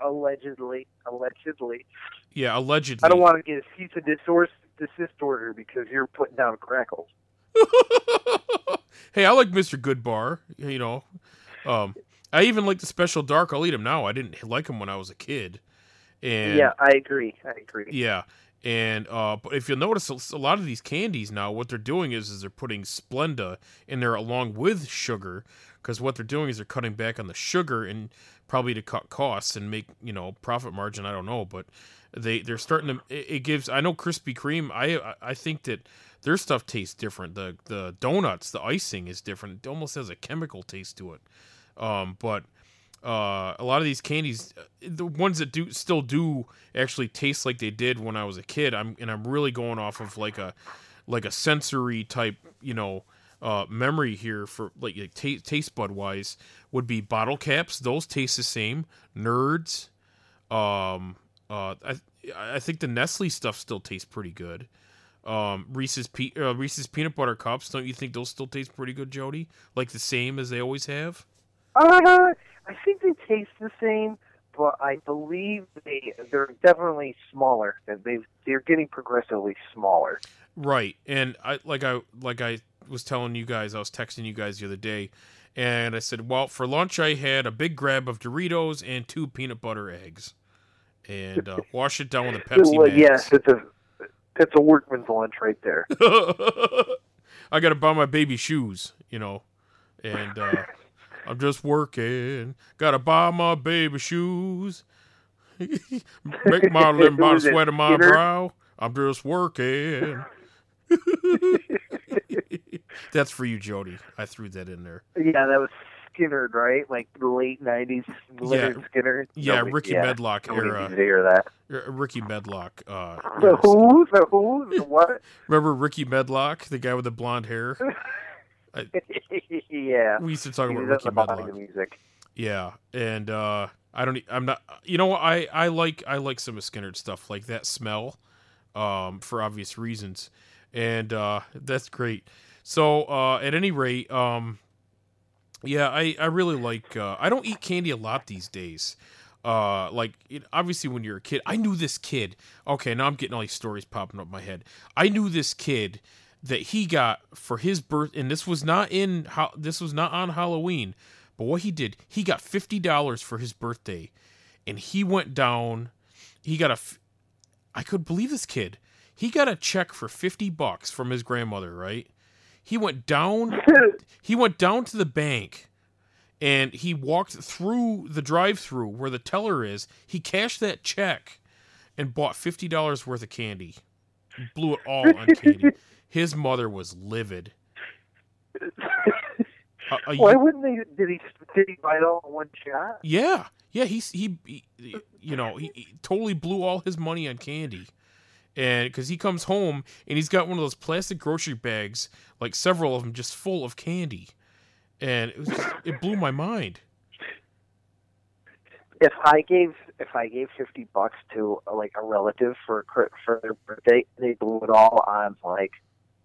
Yeah, allegedly. I don't want to get a cease and desist order because you're putting down crackles. Hey, I like Mr. Goodbar. I even like the Special Dark. I'll eat them now. I didn't like them when I was a kid. And yeah, I agree. Yeah, and but if you'll notice, a lot of these candies now, what they're doing is they're putting Splenda in there along with sugar, because what they're doing is they're cutting back on the sugar and probably to cut costs and make profit margin. I don't know, but they're starting to. It gives. I know Krispy Kreme. I think that their stuff tastes different. The donuts, the icing is different. It almost has a chemical taste to it. But a lot of these candies, the ones that still do actually taste like they did when I was a kid. I'm really going off of like a sensory type, memory here for like taste bud wise would be bottle caps. Those taste the same. Nerds. I think the Nestle stuff still tastes pretty good. Reese's peanut butter cups. Don't you think those still taste pretty good, Jody? Like the same as they always have? I think they taste the same, but I believe they're definitely smaller. They're getting progressively smaller. Right, and I was telling you guys, I was texting you guys the other day, and I said, well, for lunch I had a big grab of Doritos and 2 peanut butter eggs, and wash it down with a Pepsi Max. Yes, that's a workman's lunch right there. I got to buy my baby shoes, and I'm just working. Gotta buy my baby shoes. Make my limb by the sweat of my brow. I'm just working. That's for you, Jody. I threw that in there. Yeah, that was Skynyrd, right? Like the late 90s. Lynyrd Skynyrd. Yeah, Ricky Medlock era. To hear that. Ricky Medlock. The who? The what? Remember Ricky Medlock, the guy with the blonde hair? Yeah. We used to talk about Ricky Medlock. Music. Yeah, and I'm not. I like some of Skynyrd's stuff, like That Smell, for obvious reasons, and that's great. So at any rate, yeah, I really like. I don't eat candy a lot these days. Obviously when you're a kid, I knew this kid. Okay, now I'm getting all these stories popping up in my head. I knew this kid that he got for his birth, and this was not on Halloween. But what he did, he got $50 for his birthday, and he went down. I could believe this kid. He got a check for $50 from his grandmother. Right? He went down. He went down to the bank, and he walked through the drive-through where the teller is. He cashed that check, and bought $50 worth of candy. Blew it all on candy. His mother was livid. Why wouldn't they? Did he buy it all in one shot? Yeah. He totally blew all his money on candy. And because he comes home and he's got one of those plastic grocery bags, like several of them, just full of candy, and it blew my mind. If I gave $50 to like a relative for their birthday, they blew it all on like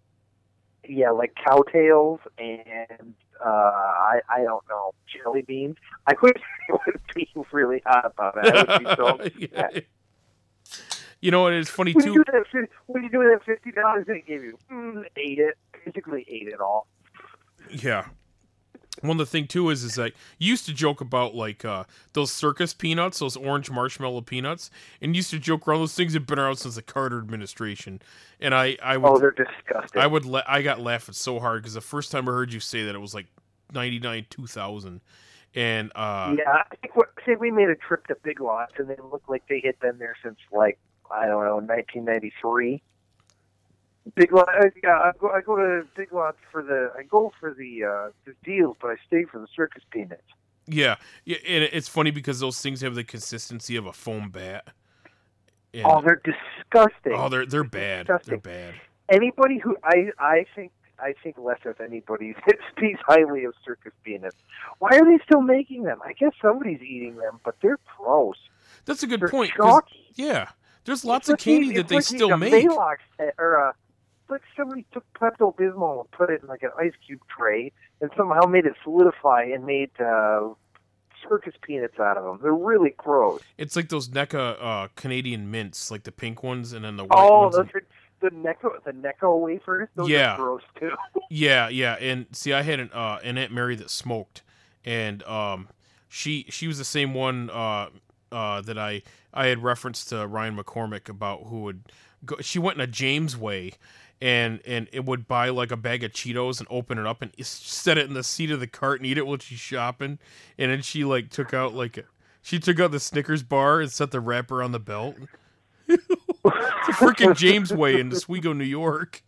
cowtails and I don't know, jelly beans. I would be really hot about it. I would be so upset. You know, and it's funny when too. When you do that $50 they gave you, basically ate it all. Yeah. One of the thing too is that you used to joke about like those circus peanuts, those orange marshmallow peanuts, and you used to joke around those things have been around since the Carter administration. And I would, oh, they're disgusting. I got laughing so hard because the first time I heard you say that it was like 99, 2000. And I think we made a trip to Big Lots and they looked like they had been there since like, I don't know, 1993. Big Lots. I go to Big Lots for the deals, but I stay for the circus peanuts. Yeah, and it's funny because those things have the consistency of a foam bat. And, they're disgusting. Oh, they're bad. Disgusting. They're bad. Anybody who I think less of anybody that speaks highly of circus peanuts. Why are they still making them? I guess somebody's eating them, but they're gross. That's a good point. Chalky. Yeah, there's lots of candy that they still make. It's like somebody took Pepto-Bismol and put it in like an ice cube tray and somehow made it solidify and made circus peanuts out of them. They're really gross. It's like those NECA Canadian mints, like the pink ones and then the white ones. Oh, those are the Necco wafers. Those are gross too. Yeah. And see, I had an Aunt Mary that smoked, and she was the same one that I had referenced to Ryan McCormick about, who would go. She went in a James way. And it would buy like a bag of Cheetos and open it up and set it in the seat of the cart and eat it while she's shopping. And then she like took out the Snickers bar and set the wrapper on the belt. It's a freaking James way in Oswego, New York.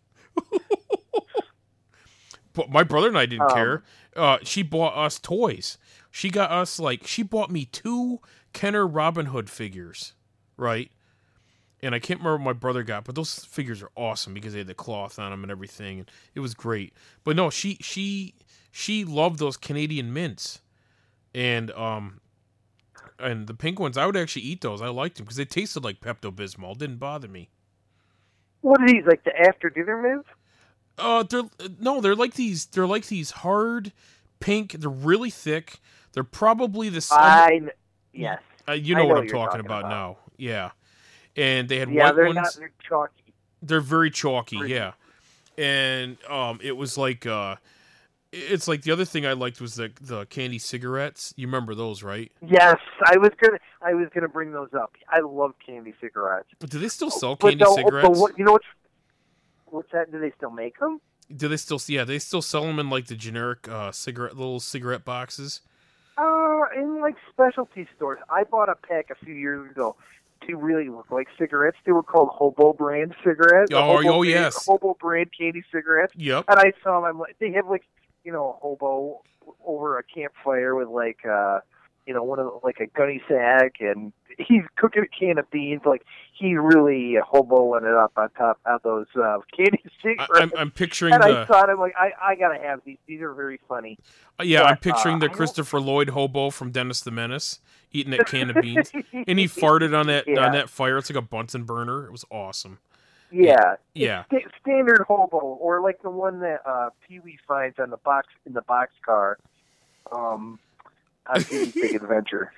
But my brother and I didn't care. She bought us toys. She bought me 2 Kenner Robin Hood figures, right? And I can't remember what my brother got, but those figures are awesome because they had the cloth on them and everything, and it was great. But no, she loved those Canadian mints, and the pink ones. I would actually eat those. I liked them because they tasted like Pepto-Bismol. It didn't bother me. What are these, like the after dinner mints? They're like these. They're like these hard pink. They're really thick. They're probably the same. Yes. You know what I'm talking about now. Yeah. And they had white ones. They're chalky. They're very chalky, yeah. And it was like it's like the other thing I liked was the candy cigarettes. You remember those, right? Yes, I was gonna bring those up. I love candy cigarettes. Do they still sell candy cigarettes? But you know what's that? Do they still make them? Do they still? Yeah, they still sell them in like the generic little cigarette boxes. In like specialty stores. I bought a pack a few years ago. They really look like cigarettes. They were called Hobo brand cigarettes. Yes. Hobo brand candy cigarettes. Yep. And I saw them. They have like, a hobo over a campfire with like, one of like a gunny sack, and he's cooking a can of beans. Like he's really hoboing it up on top of those candy cigarettes. I'm picturing. And I saw them like I gotta have these. These are very funny. Yeah, I'm picturing the Christopher Lloyd hobo from Dennis the Menace eating that can of beans, and he farted on that fire. It's like a Bunsen burner. It was awesome. Yeah. Standard hobo, or like the one that Pee-wee finds on the boxcar. On Pee-wee's Big Adventure.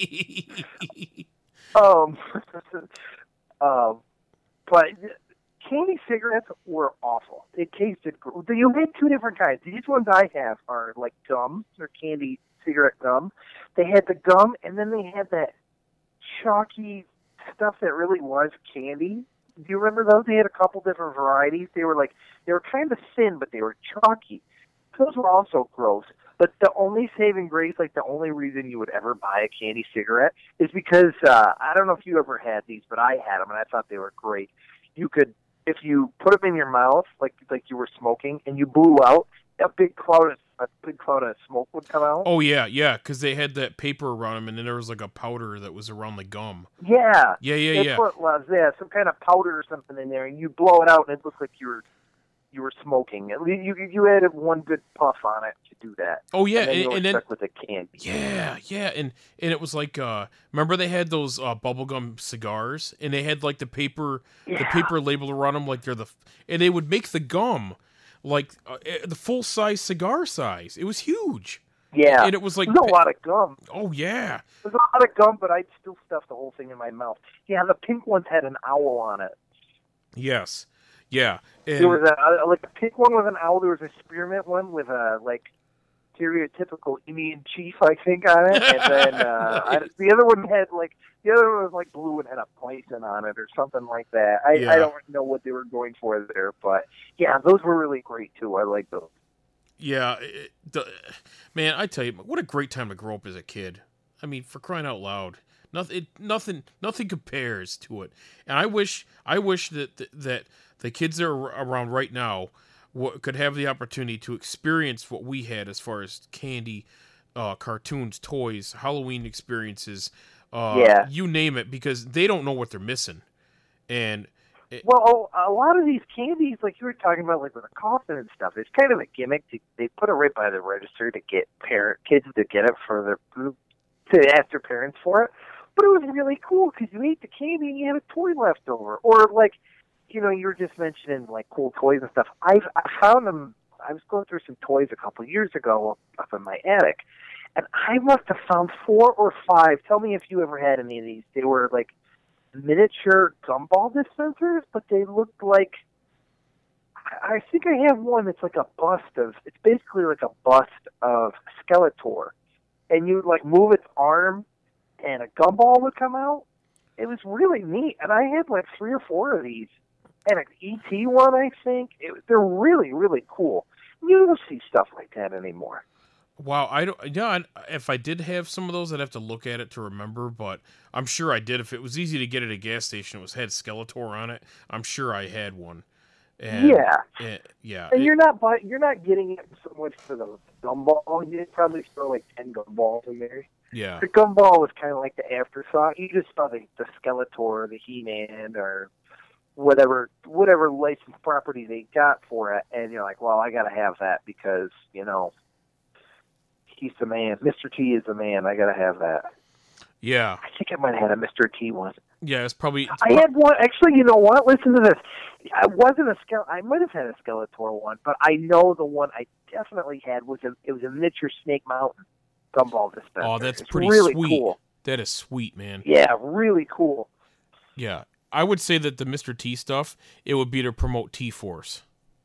But candy cigarettes were awful. It tasted. You had 2 different kinds. These ones I have are like gum. They're candy cigarette gum. They had the gum, and then they had that chalky stuff that really was candy. Do you remember those? They had a couple different varieties. They were kind of thin, but they were chalky. Those were also gross. But the only saving grace, like the only reason you would ever buy a candy cigarette, is because I don't know if you ever had these, but I had them, and I thought they were great. You could, if you put them in your mouth, like you were smoking, and you blew out, a big cloud of a big cloud of smoke would come out. Oh yeah, because they had that paper around them, and then there was like a powder that was around the gum. Yeah. Yeah. That's what it was. Yeah, some kind of powder or something in there, and you blow it out, and it looks like you were smoking. You added one good puff on it to do that. Oh yeah, and then stuck with the candy. Yeah, and it was like remember they had those bubblegum cigars, and they had like the paper label around them, like and they would make the gum like the full size cigar size. It was huge. Yeah, and it was like there's a lot of gum. Oh yeah, there's a lot of gum, but I'd still stuff the whole thing in my mouth. Yeah, the pink ones had an owl on it. Yes, yeah. And there was like a pink one with an owl. There was a spearmint one with a like stereotypical Indian chief, I think, on it, and then the other one was like blue and had a poison on it or something like that. I don't know what they were going for there, but yeah, those were really great too. I like those. Yeah, man, I tell you, what a great time to grow up as a kid. I mean, for crying out loud, nothing compares to it. And I wish that the kids that are around right now could have the opportunity to experience what we had as far as candy, cartoons, toys, Halloween experiences, you name it, because they don't know what they're missing. And well, a lot of these candies, like you were talking about, like with a coffin and stuff, it's kind of a gimmick. They put it right by the register to get kids to get it to ask their parents for it. But it was really cool because you ate the candy and you had a toy left over, or like. You know, you were just mentioning like cool toys and stuff. I found them. I was going through some toys a couple of years ago up in my attic, and I must have found 4 or 5. Tell me if you ever had any of these. They were like miniature gumball dispensers, but they looked like. I think I have one that's like a bust of. It's basically like a bust of Skeletor, and you would like move its arm, and a gumball would come out. It was really neat, and I had like 3 or 4 of these. And an E.T. one, I think. They're really, really cool. You don't see stuff like that anymore. Wow, I don't. Yeah, if I did have some of those, I'd have to look at it to remember. But I'm sure I did. If it was easy to get at a gas station, had Skeletor on it. I'm sure I had one. And, yeah. And you're not getting it so much for the gumball. You probably throw like 10 gumballs in there. Yeah. The gumball was kind of like the afterthought. You just saw the Skeletor, the He-Man, or whatever licensed property they got for it, and you're like, well, I gotta have that because, you know, he's the man. Mr. T is the man. I gotta have that. Yeah. I think I might have had a Mr. T one. Yeah, I had one. Actually, you know what? Listen to this. I might have had a Skeletor one, but I know the one I definitely had was a miniature Snake Mountain gumball dispenser. Oh, that's it's pretty really sweet. Cool. That is sweet, man. Yeah, really cool. Yeah. I would say that the Mr. T stuff, it would be to promote T-Force.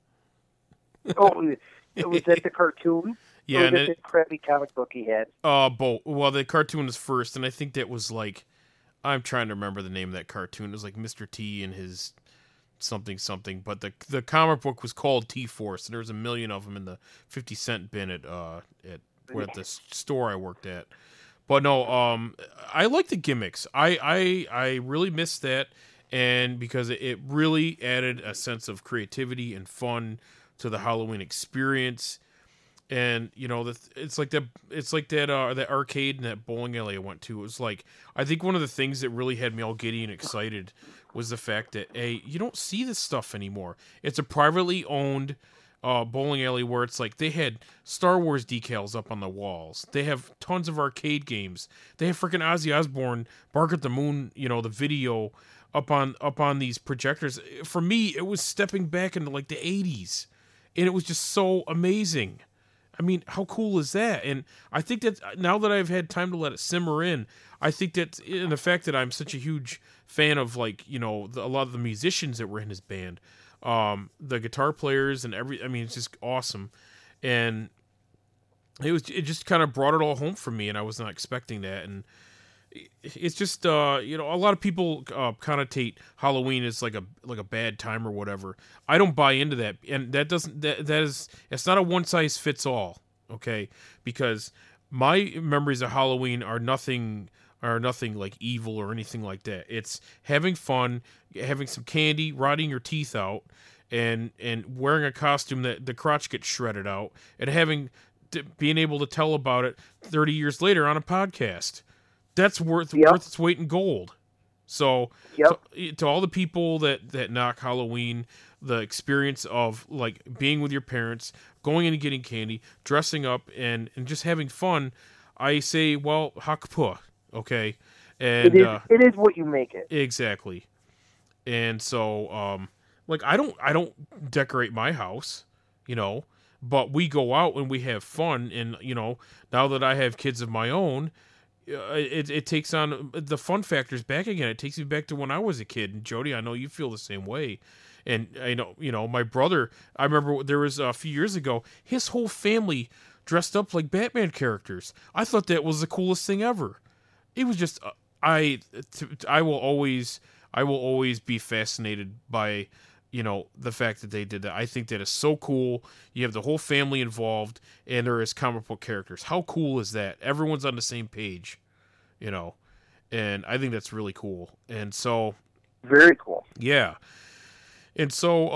Oh, was that the cartoon? Yeah. Or was that the crappy comic book he had? Both. Well, the cartoon was first, and I think that was like, I'm trying to remember the name of that cartoon. It was like Mr. T and his something. But the comic book was called T-Force, and there was a million of them in the 50-cent bin at the store I worked at. But no, I like the gimmicks. I really missed that. And because it really added a sense of creativity and fun to the Halloween experience, and you know, it's like that arcade and that bowling alley I went to. It was like, I think one of the things that really had me all giddy and excited was the fact that you don't see this stuff anymore. It's a privately owned bowling alley where it's like they had Star Wars decals up on the walls. They have tons of arcade games. They have freaking Ozzy Osbourne, Bark at the Moon, you know, the video up on these projectors. For me, it was stepping back into like the 80s, and it was just so amazing. I mean, how cool is that? And I think that now that I've had time to let it simmer in, I think that in the fact that I'm such a huge fan of, like, you know, a lot of the musicians that were in his band, the guitar players and I mean, it's just awesome. And it just kind of brought it all home for me, and I was not expecting that. And it's just, you know, a lot of people connotate Halloween as like a bad time or whatever. I don't buy into that, and it's not a one size fits all. Okay, because my memories of Halloween are nothing like evil or anything like that. It's having fun, having some candy, rotting your teeth out, and wearing a costume that the crotch gets shredded out, and having being able to tell about it 30 years later on a podcast. That's worth its weight in gold. So to all the people that knock Halloween, the experience of like being with your parents, going in and getting candy, dressing up, and just having fun, I say, well, hakpua, okay? And it is what you make it. Exactly. And so like I don't decorate my house, but we go out and we have fun, and now that I have kids of my own, it takes on the fun factors back again. It takes me back to when I was a kid. And Jody, I know you feel the same way. And I know, my brother, I remember there was a few years ago, his whole family dressed up like Batman characters. I thought that was the coolest thing ever. It was just, I will always be fascinated by, the fact that they did that. I think that is so cool. You have the whole family involved, and there is comic book characters. How cool is that? Everyone's on the same page, and I think that's really cool. And so, very cool. Yeah. And so,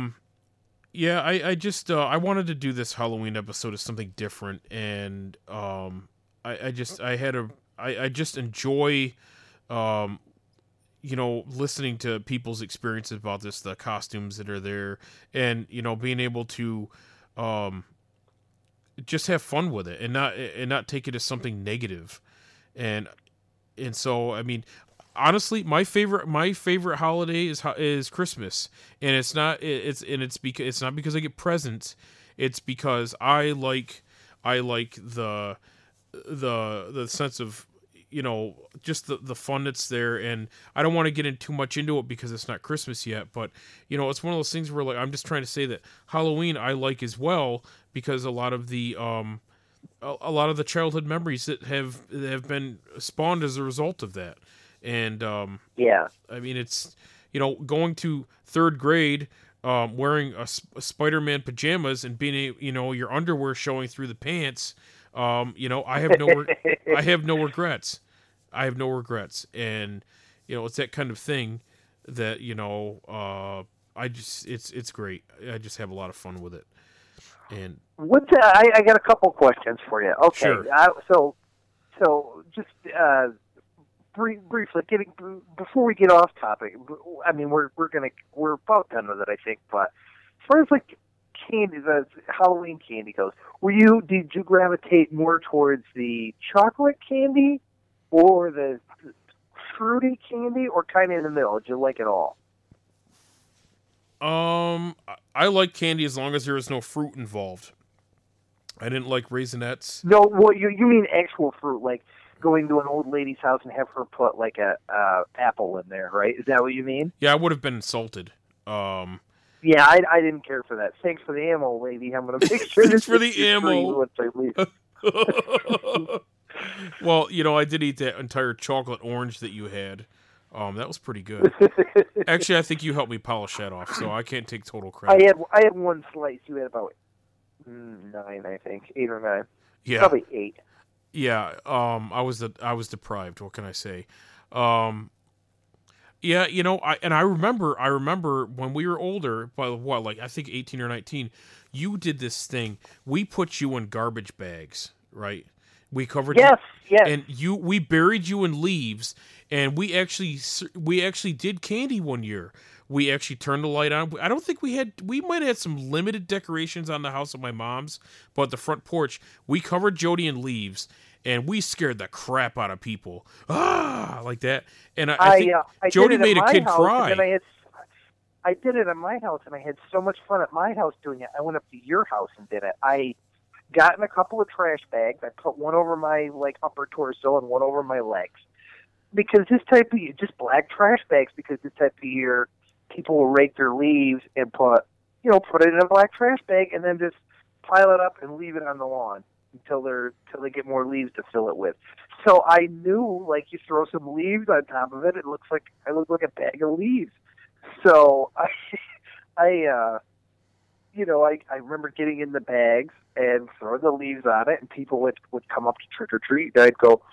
I just I wanted to do this Halloween episode as something different, and I just enjoy listening to people's experiences about this, the costumes that are there, and being able to just have fun with it and not take it as something negative. And so, I mean, honestly, my favorite holiday is Christmas, and it's not because I get presents. It's because I like the sense of just the fun that's there. And I don't want to get in too much into it because it's not Christmas yet, but it's one of those things where, like, I'm just trying to say that Halloween I like as well, because a lot of the childhood memories that have been spawned as a result of that. And I mean, it's going to third grade, wearing a Spider-Man pajamas and being your underwear showing through the pants. I have no regrets. I have no regrets, and it's that kind of thing that it's great. I just have a lot of fun with it. And I got a couple questions for you. Okay, sure. So just briefly, before we get off topic, I mean, we're about done with it, I think. But as far as like candy, the Halloween candy goes, did you gravitate more towards the chocolate candy or the fruity candy, or kind of in the middle? Did you like it all? I like candy as long as there is no fruit involved. I didn't like Raisinets. No, what you mean actual fruit, like going to an old lady's house and have her put like a apple in there, right? Is that what you mean? Yeah, I would have been insulted. Yeah, I didn't care for that. Thanks for the ammo, lady. I'm going to make sure Thanks for the ammo. Once I leave. Well, I did eat that entire chocolate orange that you had. That was pretty good. Actually, I think you helped me polish that off, so I can't take total credit. I had one slice. You had about 9, I think, 8 or 9. Yeah, probably 8. Yeah. I was deprived. What can I say? Yeah, I remember when we were older, by what, like I think 18 or 19, you did this thing. We put you in garbage bags, right? We covered yes, and we buried you in leaves, and we actually did candy one year. We actually turned the light on. I don't think we might have had some limited decorations on the house of my mom's, but the front porch, we covered Jody in leaves, and we scared the crap out of people. Like that. And I think Jody made a kid cry. I did it at my house, and I had so much fun at my house doing it. I went up to your house and did it. I got in a couple of trash bags. I put one over my upper torso and one over my legs, because this type of just black trash bags. Because this type of year, people will rake their leaves and put it in a black trash bag and then just pile it up and leave it on the lawn until they get more leaves to fill it with. So I knew, like, you throw some leaves on top of it, I look like a bag of leaves. So I remember getting in the bags and throwing the leaves on it, and people would come up to trick or treat, and I'd go,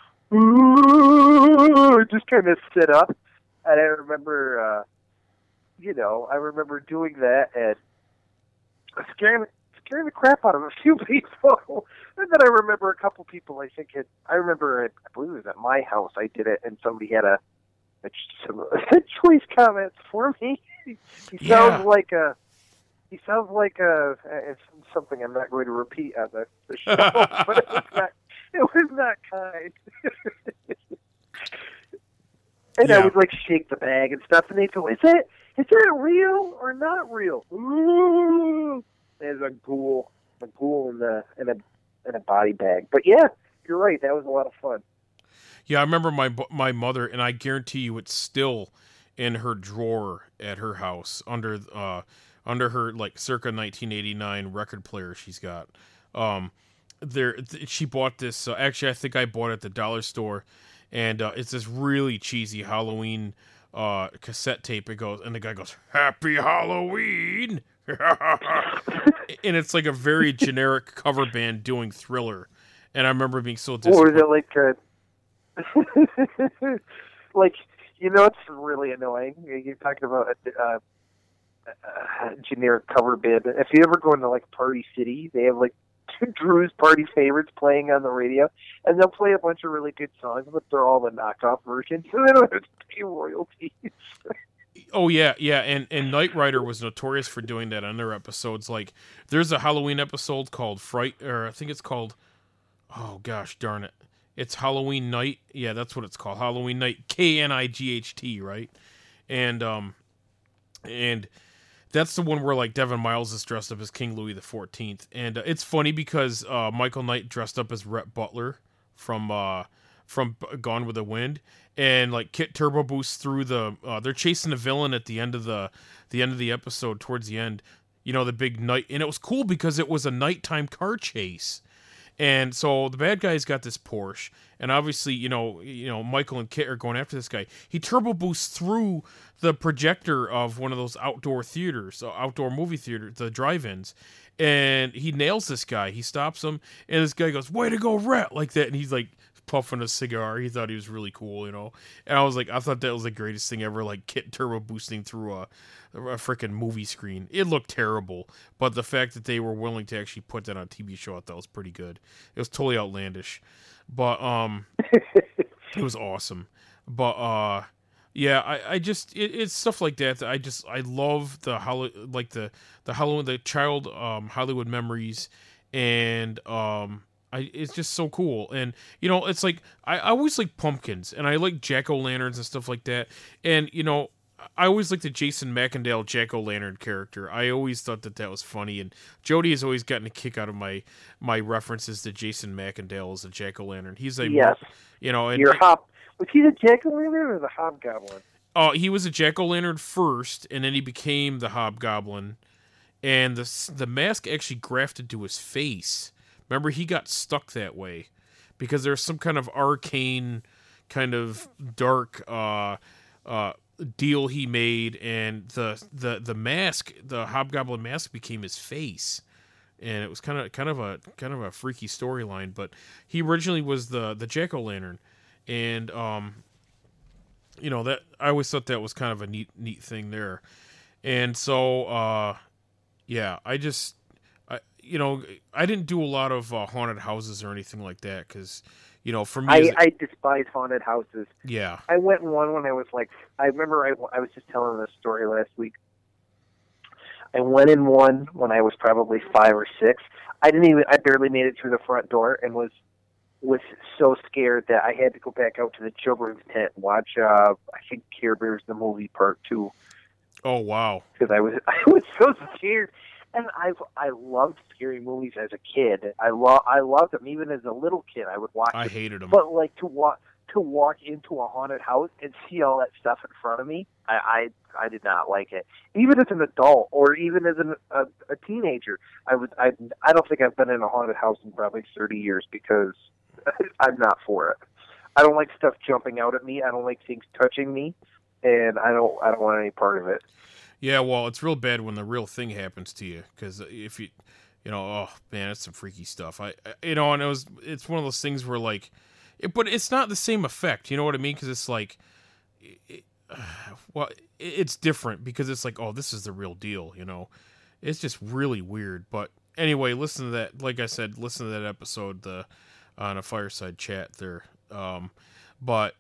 ooh, just kind of sit up. And I remember, doing that and scaring the crap out of a few people. And then I remember a couple people, I believe it was at my house, I did it, and somebody had some choice comments for me. He sounds like it's something I'm not going to repeat on the show, but it was not kind. And I would shake the bag and stuff, and they'd go, is that real or not real? Ooh, there's a ghoul in a body bag. But yeah, you're right. That was a lot of fun. Yeah, I remember my mother, and I guarantee you, it's still in her drawer at her house under her circa 1989 record player she's got. She bought this. Actually, I think I bought it at the dollar store. And it's this really cheesy Halloween cassette tape. It goes, and the guy goes, "Happy Halloween," and it's like a very generic cover band doing Thriller. And I remember being so disappointed. Or is it it's really annoying. You're talking about a generic cover band. If you ever go into Party City, they have Drew's Party Favorites playing on the radio, and they'll play a bunch of really good songs, but they're all the knockoff versions, so they don't have to pay royalties. Oh yeah, and Knight Rider was notorious for doing that on their episodes. There's a Halloween episode called Fright, or I think it's called, oh gosh darn it, it's Halloween Night. Yeah, that's what it's called, Halloween Night, Knight, right? And that's the one where Devin Miles is dressed up as King Louis XIV, and it's funny because Michael Knight dressed up as Rhett Butler from Gone with the Wind, and Kit Turbo Boost through they're chasing the villain at the end of the episode, towards the end, the big night, and it was cool because it was a nighttime car chase. And so the bad guy's got this Porsche, and obviously, Michael and Kit are going after this guy. He turbo boosts through the projector of one of those outdoor movie theaters, the drive-ins, and he nails this guy. He stops him, and this guy goes, "Way to go, Rhett," like that, and he's puffing a cigar. He thought he was really cool, And I thought that was the greatest thing ever, Kit turbo boosting through a freaking movie screen. It looked terrible, but the fact that they were willing to actually put that on a TV show, I thought was pretty good. It was totally outlandish, but it was awesome. But yeah, I just it's stuff like that I love the Halloween, the child Hollywood memories, and it's just so cool. And it's I always like pumpkins, and I like jack-o'-lanterns and stuff like that, and I always liked the Jason McIndale jack-o'-lantern character. I always thought that was funny, and Jody has always gotten a kick out of my references to Jason McIndale as a jack-o'-lantern. He's yes, and was he the jack-o'-lantern or the hobgoblin? He was a jack-o'-lantern first, and then he became the hobgoblin, and the mask actually grafted to his face. Remember, he got stuck that way because there's some kind of arcane, kind of dark deal he made, and the mask, the hobgoblin mask, became his face, and it was kind of a freaky storyline. But he originally was the jack-o'-lantern, and that I always thought that was kind of a neat thing there. And so yeah, I didn't do a lot of haunted houses or anything like that, because for me, I despise haunted houses. Yeah. I went in one when I was I remember I was just telling this story last week. I went in one when I was probably 5 or 6. I barely made it through the front door, and was so scared that I had to go back out to the children's tent and watch, I think, Care Bears the movie Part 2. Oh, wow. Because I was so scared. And I loved scary movies as a kid. I loved them even as a little kid. I would watch them. I hated them. But to walk into a haunted house and see all that stuff in front of me, I did not like it. Even as an adult, or even as a teenager, I don't think I've been in a haunted house in probably 30 years, because I'm not for it. I don't like stuff jumping out at me. I don't like things touching me, and I don't want any part of it. Yeah, well, it's real bad when the real thing happens to you, because if oh man, it's some freaky stuff. And it's one of those things where but it's not the same effect. You know what I mean? Because it's it's different, because it's oh, this is the real deal. It's just really weird. But anyway, listen to that. Like I said, listen to that episode on a fireside chat there. But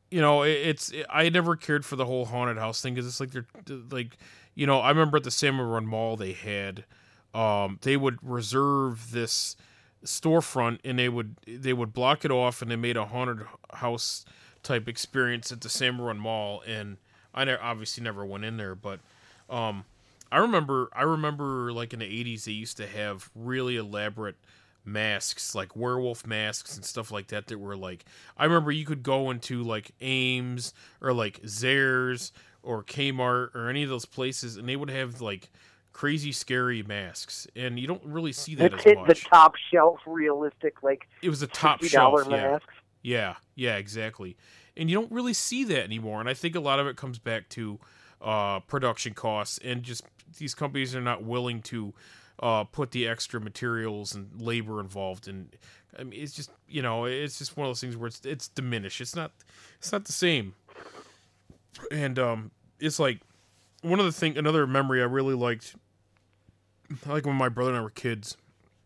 I never cared for the whole haunted house thing because it's like they're like, I remember at the Salmon Run Mall they would reserve this storefront and they would block it off and they made a haunted house type experience at the Salmon Run Mall, and I obviously never went in there, but I remember like in the 80s they used to have really elaborate masks, like werewolf masks and stuff like that were like, I remember you could go into like Ames or like Zayre's or Kmart or any of those places and they would have like crazy scary masks, and you don't really see that as much. The top shelf realistic, like it was a top shelf masks. Yeah, exactly. And you don't really see that anymore, and I think a lot of it comes back to production costs, and just these companies are not willing to put the extra materials and labor involved. And I mean, it's just it's just one of those things where it's diminished. It's not the same. And it's like another memory I really liked, like when my brother and I were kids,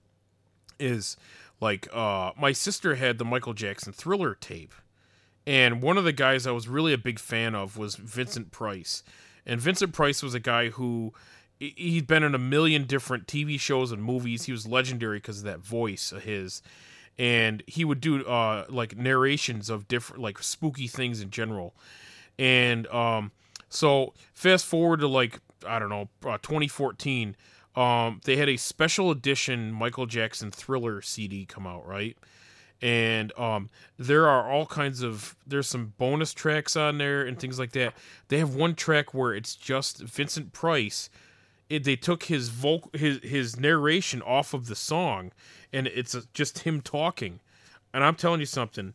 is like my sister had the Michael Jackson Thriller tape. And one of the guys I was really a big fan of was Vincent Price. And Vincent Price was a guy who, he'd been in a million different TV shows and movies. He was legendary because of that voice of his. And he would do like narrations of different, like spooky things in general. And so fast forward to like, I don't know, 2014, they had a special edition Michael Jackson Thriller CD come out, right? And there are all kinds of, there's some bonus tracks on there and things like that. They have one track where it's just Vincent Price. They took his his narration off of the song, and it's just him talking. And I'm telling you something,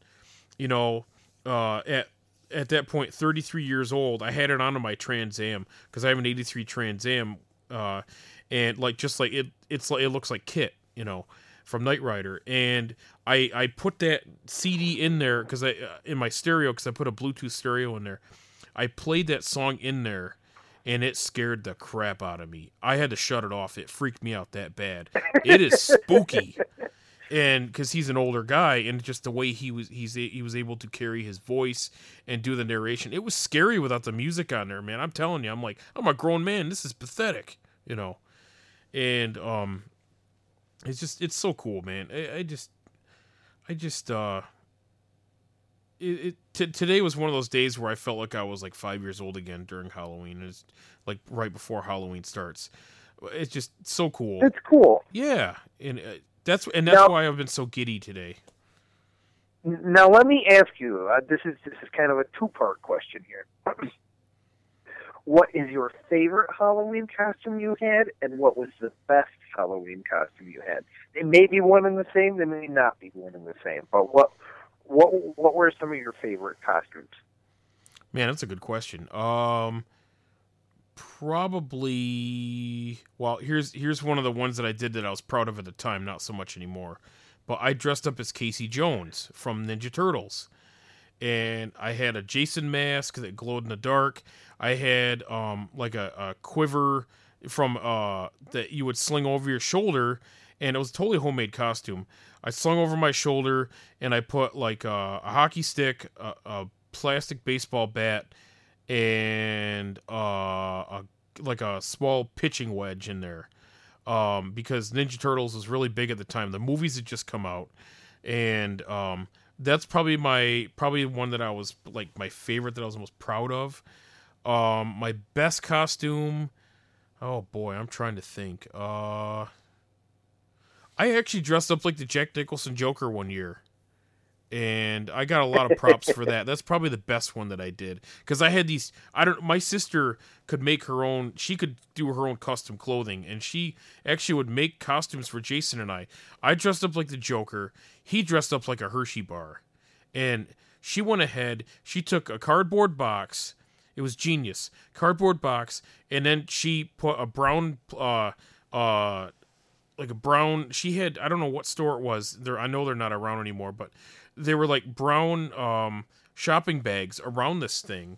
at that point, 33 years old, I had it onto my Trans Am because I have an '83 Trans Am, and like just like it looks like Kit, from Knight Rider, and I put that CD in there because in my stereo, because I put a Bluetooth stereo in there. I played that song in there, and it scared the crap out of me. I had to shut it off. It freaked me out that bad. It is spooky, and because he's an older guy, and just the way he was able to carry his voice and do the narration, it was scary without the music on there, man. I'm telling you, I'm like, I'm a grown man. This is pathetic, and it's so cool, man. Today was one of those days where I felt like I was like 5 years old again during Halloween. It's like right before Halloween starts. It's just so cool. It's cool. Yeah, and that's why I've been so giddy today. Now let me ask you. This is kind of a two-part question here. What is your favorite Halloween costume you had, and what was the best Halloween costume you had? They may be one and the same, they may not be one and the same, but what were some of your favorite costumes? Man, that's a good question. Probably, well, here's one of the ones that I did that I was proud of at the time, not so much anymore. But I dressed up as Casey Jones from Ninja Turtles. And I had a Jason mask that glowed in the dark. I had like a quiver from that you would sling over your shoulder, and it was a totally homemade costume. I slung over my shoulder, and I put like a hockey stick, a plastic baseball bat, and like a small pitching wedge in there. Because Ninja Turtles was really big at the time. The movies had just come out, and that's probably one that I was like my favorite, that I was most proud of. My best costume, oh boy, I'm trying to think. I actually dressed up like the Jack Nicholson Joker one year, and I got a lot of props for that. That's probably the best one that I did, because I had these. My sister could make her own. She could do her own custom clothing, and she actually would make costumes for Jason and I. I dressed up like the Joker. He dressed up like a Hershey bar, and she went ahead. She took a cardboard box. It was genius. Cardboard box, and then she put a brown, like a brown. She had, I don't know what store it was. I know they're not around anymore, but they were like brown shopping bags around this thing,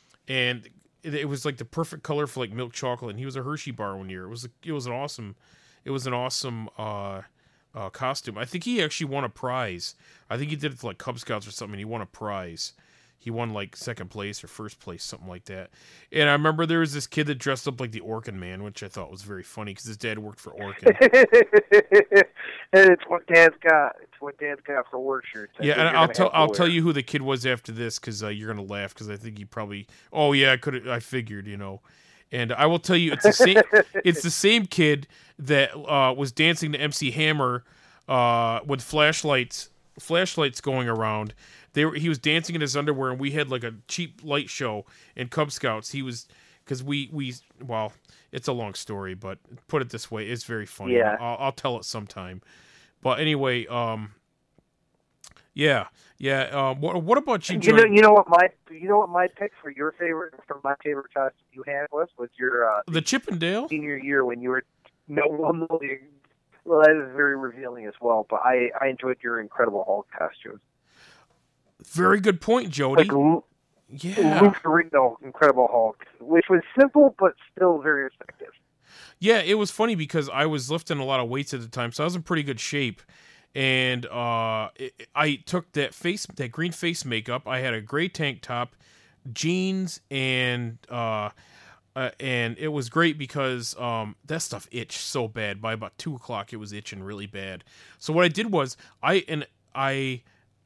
and it was like the perfect color for like milk chocolate. And he was a Hershey bar one year. It was an awesome. costume. I think he actually won a prize. I think he did it for like Cub Scouts or something. He won a prize. He won like second place or first place, something like that. And I remember there was this kid that dressed up like the Orkin Man, which I thought was very funny because his dad worked for Orkin. And it's what Dad's got. It's what Dad's got for work shirts. Yeah, and I'll tell you who the kid was after this because you're gonna laugh because I think he probably. Oh yeah, I figured, you know. And I will tell you, it's the same. It's the same kid that was dancing to MC Hammer with flashlights going around. He was dancing in his underwear, and we had like a cheap light show in Cub Scouts. He was because well, it's a long story, but put it this way, it's very funny. Yeah. I'll tell it sometime. But anyway, yeah. What about you? You know what my pick for my favorite costume you had was your the Chippendale senior year when you were well, that is very revealing as well. But I enjoyed your Incredible Hulk costumes. Very good point, Jody. Like, yeah, Lou Ferrigno, Incredible Hulk, which was simple but still very effective. Yeah, it was funny because I was lifting a lot of weights at the time, so I was in pretty good shape. And I took that green face makeup. I had a gray tank top, jeans, and it was great because that stuff itched so bad. By about 2:00, it was itching really bad. So what I did was I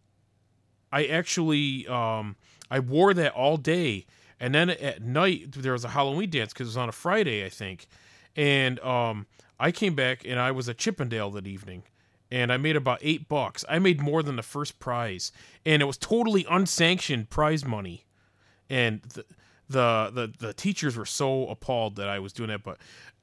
actually I wore that all day, and then at night there was a Halloween dance because it was on a Friday, I think, and I came back and I was a Chippendale that evening. And I made about $8. I made more than the first prize, and it was totally unsanctioned prize money. And the teachers were so appalled that I was doing that. But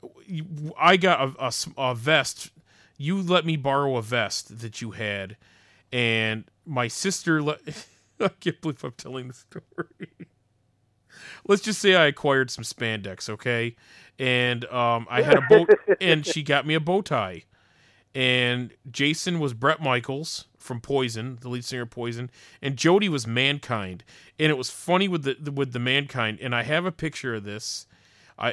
I got a vest. You let me borrow a vest that you had, and my sister I can't believe I'm telling the story. Let's just say I acquired some spandex, okay? And I had a bow, and she got me a bow tie. And Jason was Bret Michaels from Poison, the lead singer of Poison, and Jody was Mankind. And it was funny with the Mankind. And I have a picture of this. I'm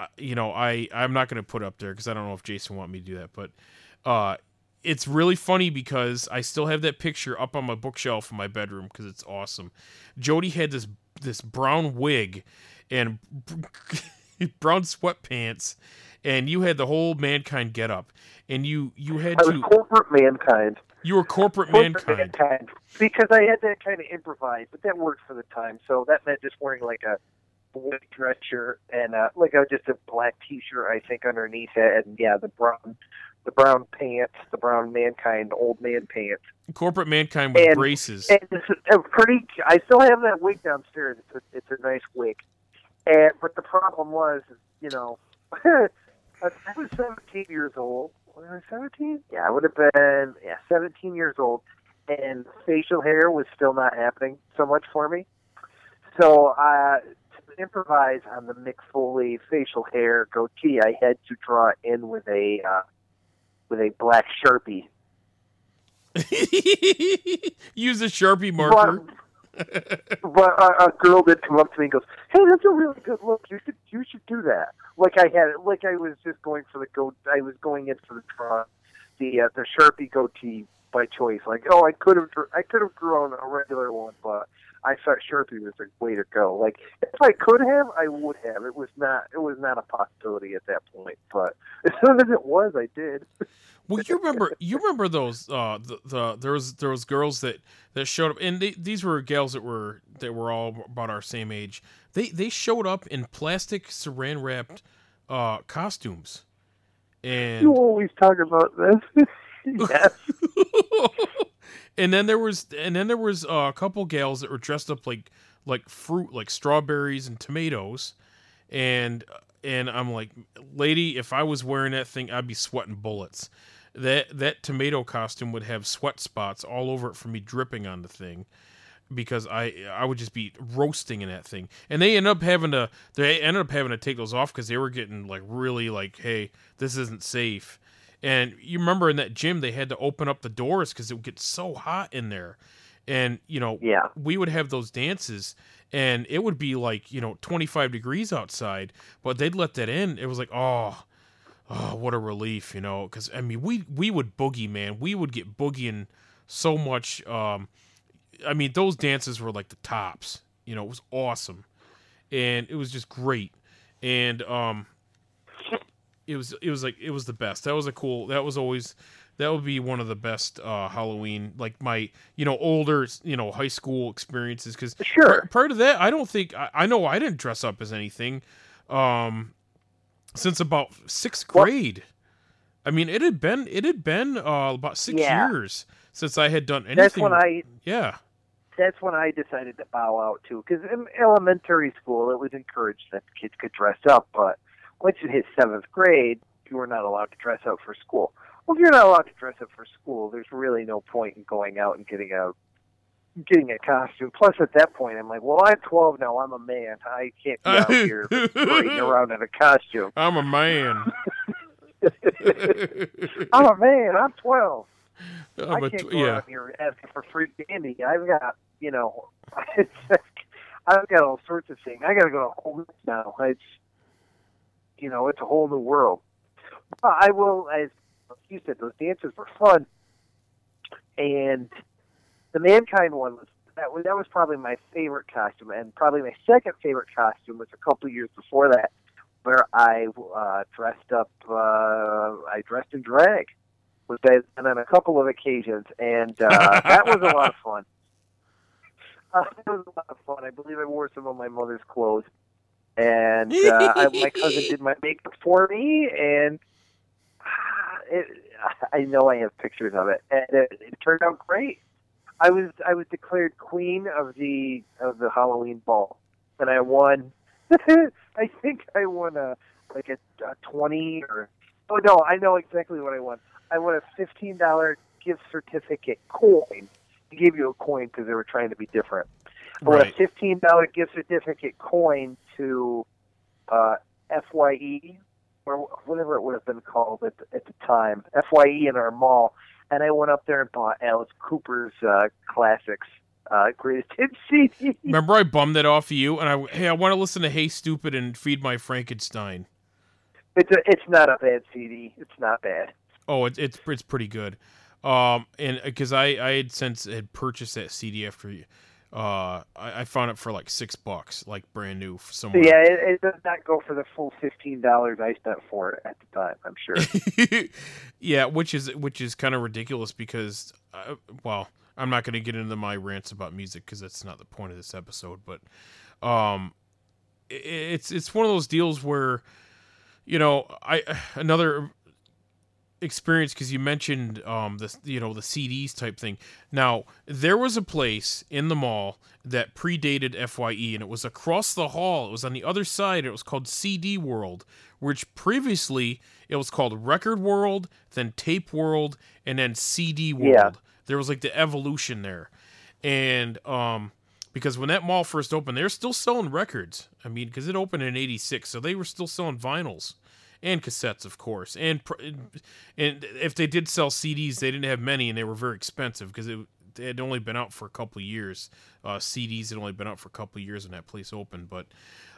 not going to put it up there because I don't know if Jason want me to do that. But it's really funny because I still have that picture up on my bookshelf in my bedroom because it's awesome. Jody had this brown wig and brown sweatpants, and you had the whole Mankind getup. And you had I was corporate Mankind. You were corporate Mankind. Because I had that kind of improvise, but that worked for the time. So that meant just wearing like a white dress shirt and just a black T-shirt, I think, underneath it, and yeah, the brown pants, the brown Mankind old man pants. Corporate Mankind with braces. And it's I still have that wig downstairs. It's a nice wig. But the problem was, I was 17 years old. Was I 17? Yeah, I would have been 17 years old, and facial hair was still not happening so much for me. So to improvise on the Mick Foley facial hair goatee, I had to draw in with a black Sharpie. Use a Sharpie marker. But a girl did come up to me and goes, "Hey, that's a really good look. You should do that." I was just going for the goat. I was going in for the Sharpie goatee by choice. Like, oh, I could have grown a regular one, but I thought Sharpie was the way to go. Like, if I could have, I would have. It was not a possibility at that point. But as soon as it was, I did. Well, you remember those there was girls that showed up, and these were gals that were all about our same age. They showed up in plastic saran wrapped costumes. And you always talk about this. Yes. And then there was a couple gals that were dressed up like fruit, like strawberries and tomatoes, and I'm like, lady, if I was wearing that thing, I'd be sweating bullets. That tomato costume would have sweat spots all over it from me dripping on the thing, because I would just be roasting in that thing. And they ended up having to take those off because they were getting like really like, hey, this isn't safe. And you remember in that gym they had to open up the doors because it would get so hot in there. And we would have those dances and it would be like 25 degrees outside, but they'd let that in. It was like, oh, oh, what a relief, you know, because I mean, we would boogie, man. We would get boogieing so much. I mean, those dances were like the tops. You know, it was awesome, and it was just great. And it was the best. That was a cool. That would be one of the best Halloween, like my older high school experiences. Because Sure. Part of that, I don't think I know I didn't dress up as anything since about sixth grade. I mean, it had been about 6 years since I had done anything. That's when I decided to bow out too. Because in elementary school, it was encouraged that kids could dress up, but once you hit 7th grade, you were not allowed to dress up for school. Well, if you're not allowed to dress up for school, there's really no point in going out and getting a costume. Plus, at that point, I'm like, well, I'm 12 now. I'm a man. I can't be out here parading around in a costume. I'm a man. I'm a man. I'm 12. I can't go yeah. out here asking for free candy. I've got, I've got all sorts of things. I got to go to Whole Foods now. It's, it's a whole new world. I will, as you said, those dances were fun, and the Mankind one that was probably my favorite costume, and probably my second favorite costume was a couple of years before that, where I dressed up. I dressed in drag, which I did on a couple of occasions, and that was a lot of fun. It was a lot of fun. I believe I wore some of my mother's clothes, and my cousin did my makeup for me, and I know I have pictures of it, and it turned out great. I was declared queen of the Halloween ball, and I won. I think I won a 20 or no, I know exactly what I won. I won a $15 gift certificate coin. They gave you a coin because they were trying to be different. I won a $15 gift certificate coin to FYE, or whatever it would have been called at the time, FYE in our mall, and I went up there and bought Alice Cooper's classics, greatest hits CD. Remember, I bummed it off of you, and I want to listen to Hey Stupid and Feed My Frankenstein. It's not a bad CD. It's not bad. Oh, it's pretty good. And because I had purchased that CD after you. I found it for like $6, like brand new somewhere. Yeah, it does not go for the full $15 I spent for it at the time, I'm sure. Yeah, which is kind of ridiculous because, I'm not going to get into my rants about music because that's not the point of this episode. But, it's one of those deals where, another experience, because you mentioned the CDs type thing. Now, there was a place in the mall that predated FYE, and it was across the hall. It was on the other side. It was called CD World, which previously it was called Record World, then Tape World, and then CD World. Yeah. There was like the evolution there. And because when that mall first opened, they were still selling records. I mean, because it opened in '86, so they were still selling vinyls. And cassettes, of course. And if they did sell CDs, they didn't have many, and they were very expensive because they had only been out for a couple of years. CDs had only been out for a couple of years when that place opened. But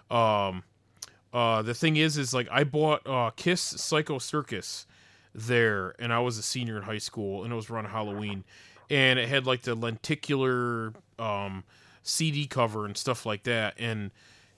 the thing is like I bought Kiss Psycho Circus there, and I was a senior in high school, and it was around Halloween. And it had like the lenticular CD cover and stuff like that. And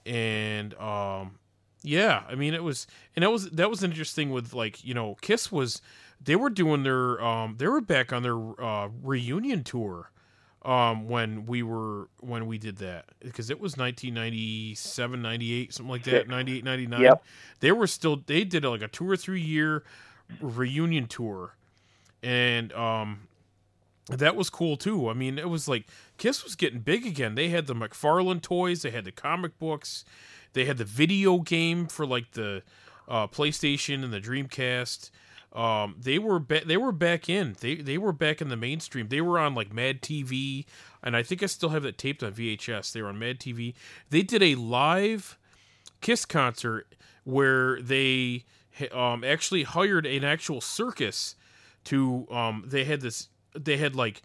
yeah, I mean that was interesting with Kiss they were doing their they were back on their reunion tour when we did that, because it was 1997, 98, something like that, 98, 99. Yep. They did like a 2 or 3 year reunion tour, and that was cool too. I mean, it was like Kiss was getting big again. They had the McFarlane toys, they had the comic books. They had the video game for like the PlayStation and the Dreamcast. They were back in. They were back in the mainstream. They were on like Mad TV, and I think I still have that taped on VHS. They were on Mad TV. They did a live Kiss concert where they actually hired an actual circus to. They had like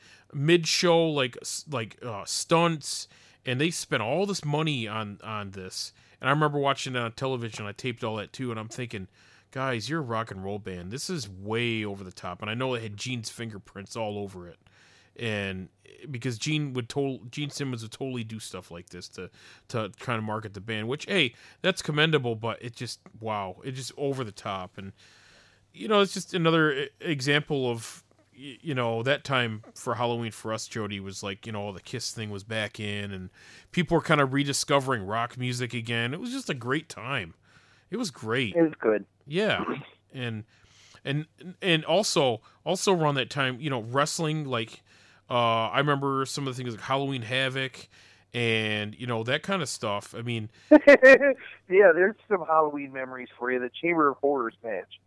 mid-show like stunts, and they spent all this money on this. And I remember watching it on television. I taped all that too, and I'm thinking, guys, you're a rock and roll band. This is way over the top. And I know it had Gene's fingerprints all over it. And because Gene Simmons would totally do stuff like this to kind of market the band, which, hey, that's commendable, but it just, wow, it just over the top. And, it's just another example of, that time for Halloween for us, Jody, was like, the Kiss thing was back in, and people were kind of rediscovering rock music again. It was just a great time. It was great. It was good. Yeah. And also around that time, wrestling, like, I remember some of the things like Halloween Havoc and, that kind of stuff. I mean... yeah, there's some Halloween memories for you. The Chamber of Horrors match.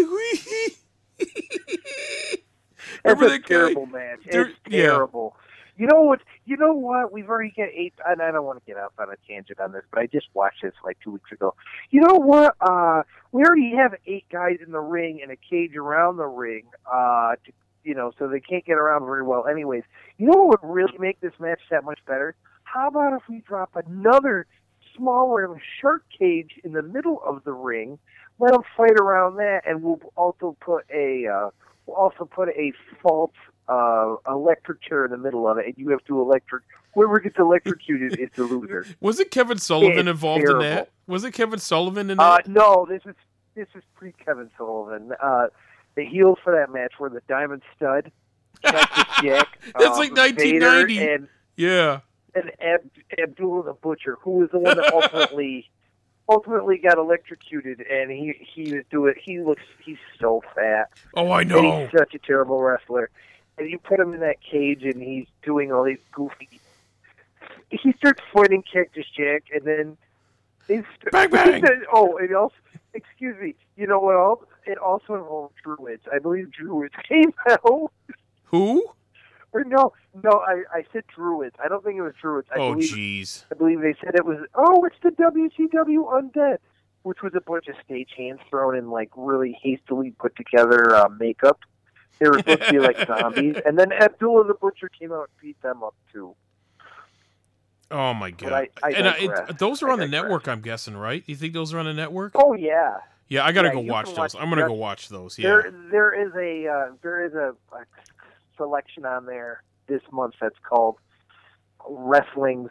That's a terrible match. It's terrible. You know what? We've already got 8, and I don't want to get off on a tangent on this, but I just watched this like 2 weeks ago. You know what? We already have 8 guys in the ring and a cage around the ring, so they can't get around very well anyways. You know what would really make this match that much better? How about if we drop another smaller shark cage in the middle of the ring, let them fight around that, and we'll also put a false electric chair in the middle of it, and you have to whoever gets electrocuted is the loser. Was it Kevin Sullivan involved in that? Was it Kevin Sullivan in that? No, this is pre-Kevin Sullivan. The heels for that match were the Diamond Stud, Cactus Jack. That's like 1990. And, yeah. And Abdullah the Butcher, who was the one that ultimately got electrocuted, and he's so fat. Oh, I know. And he's such a terrible wrestler. And you put him in that cage, and he's doing all these goofy... He starts fighting Cactus Jack, and then... Bang, bang! It also... Excuse me. You know what else? It also involved Druids. I believe Druids came out. Who? Or no, I said Druids. I don't think it was Druids. Jeez. I believe they said it was, it's the WCW Undead, which was a bunch of stagehands thrown in, like, really hastily put together makeup. They were supposed to be like zombies. And then Abdullah the Butcher came out and beat them up, too. Oh, my God. Those are on the network, I'm guessing, right? You think those are on the network? Oh, yeah. Yeah, I got to go watch those. I'm going to go watch those, yeah. There is a selection on there this month that's called Wrestling's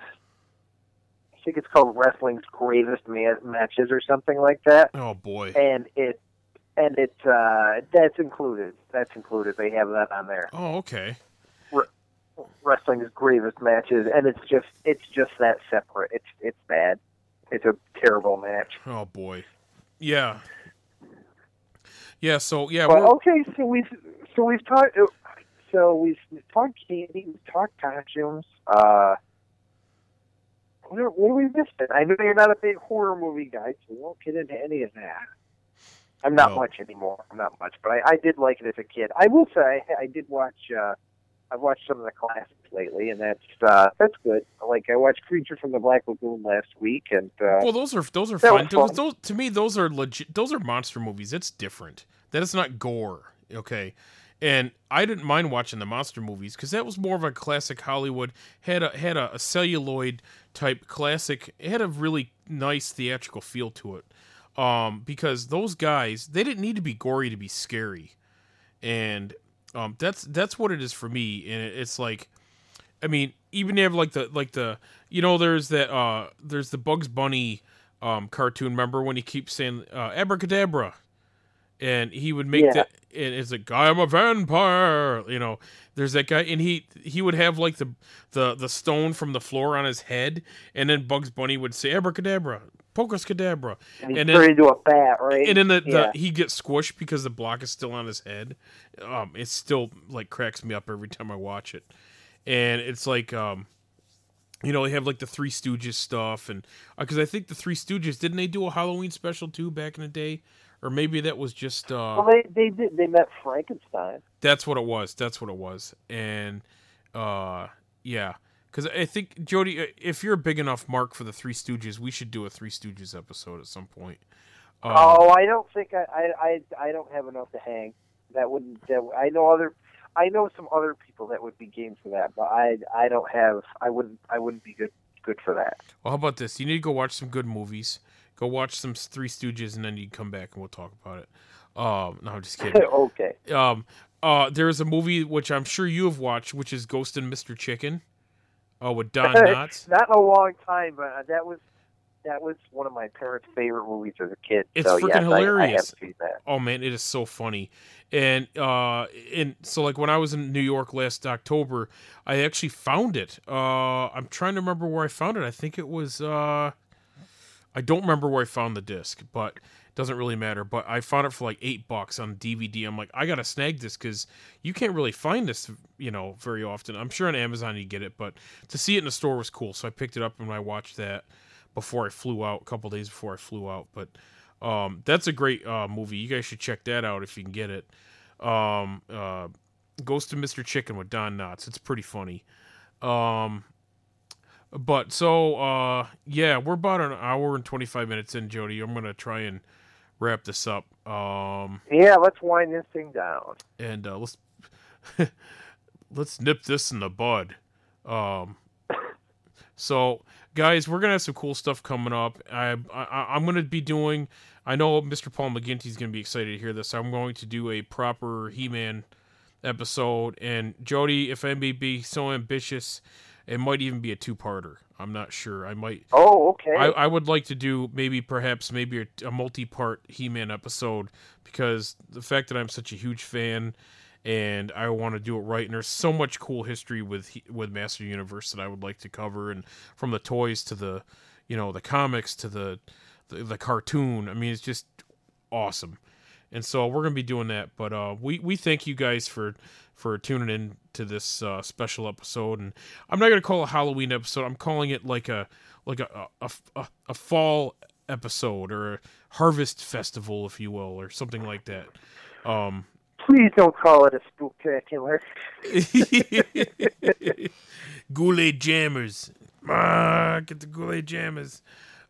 Gravest Matches or something like that. Oh boy! And that's included. They have that on there. Oh, okay. Wrestling's Gravest Matches, and it's just that separate. It's bad. It's a terrible match. Oh boy. Yeah. Yeah. So yeah. Well, okay. So we've talked. So we've talked candy, we've talked costumes. What are we missing? I know you're not a big horror movie guy, so we won't get into any of that. I'm not much anymore. I'm not much, but I did like it as a kid. I will say I did watch. I've watched some of the classics lately, and that's good. Like I watched Creature from the Black Lagoon last week, and well, those are fun. Those to me, those are legit. Those are monster movies. It's different. That is not gore. Okay. And I didn't mind watching the monster movies because that was more of a classic Hollywood. Had a celluloid type classic. It had a really nice theatrical feel to it. Because those guys, they didn't need to be gory to be scary, and that's what it is for me. And it's like, I mean, even they have like the there's the Bugs Bunny cartoon. Remember when he keeps saying abracadabra? And he would make that, and it's like, I am a vampire. There's that guy, and he would have like the stone from the floor on his head, and then Bugs Bunny would say abracadabra, pocus cadabra, and he turned into a bat, right? And then he gets squished because the block is still on his head. It still like cracks me up every time I watch it, and it's like they have like the Three Stooges stuff, and because I think the Three Stooges, didn't they do a Halloween special too back in the day? Or maybe that was just... well, they did. They met Frankenstein. That's what it was. And, yeah. Because I think, Jody, if you're a big enough mark for the Three Stooges, we should do a Three Stooges episode at some point. I don't think I don't have enough to hang. I know some other people that would be game for that, but I wouldn't be good good for that. Well, how about this? You need to go watch some good movies. Go watch some Three Stooges, and then you come back and we'll talk about it. No, I'm just kidding. Okay. There's a movie which I'm sure you have watched, which is Ghost and Mr. Chicken. With Don Knotts. Not in a long time, but that was one of my parents' favorite movies as a kid. It's so, freaking hilarious. I have seen that. Oh man, it is so funny. And so like when I was in New York last October, I actually found it. I'm trying to remember where I found it. I think it was I don't remember where I found the disc, but it doesn't really matter. But I found it for like $8 on DVD. I'm like, I gotta snag this because you can't really find this, very often. I'm sure on Amazon you get it, but to see it in the store was cool. So I picked it up and I watched that before I flew out, a couple days before I flew out. But that's a great movie. You guys should check that out if you can get it. Ghost of Mr. Chicken with Don Knotts. It's pretty funny. But so, yeah, we're about an hour and 25 minutes in, Jody. I'm going to try and wrap this up. Yeah, let's wind this thing down. And let's nip this in the bud. So, guys, we're going to have some cool stuff coming up. I'm going to be doing, I know Mr. Paul McGinty's going to be excited to hear this. I'm going to do a proper He-Man episode. And, Jody, if I may be so ambitious, it might even be a two-parter. I'm not sure. I might. Oh, okay. I would like to do maybe a multi-part He-Man episode because the fact that I'm such a huge fan and I want to do it right, and there's so much cool history with Master Universe that I would like to cover, and from the toys to the, the comics to the cartoon. I mean, it's just awesome. And so we're going to be doing that. But we thank you guys for tuning in to this special episode. And I'm not going to call it a Halloween episode. I'm calling it like a fall episode or a harvest festival, if you will, or something like that. Please don't call it a spooktacular. Goulet Jammers. Get the Goulet Jammers.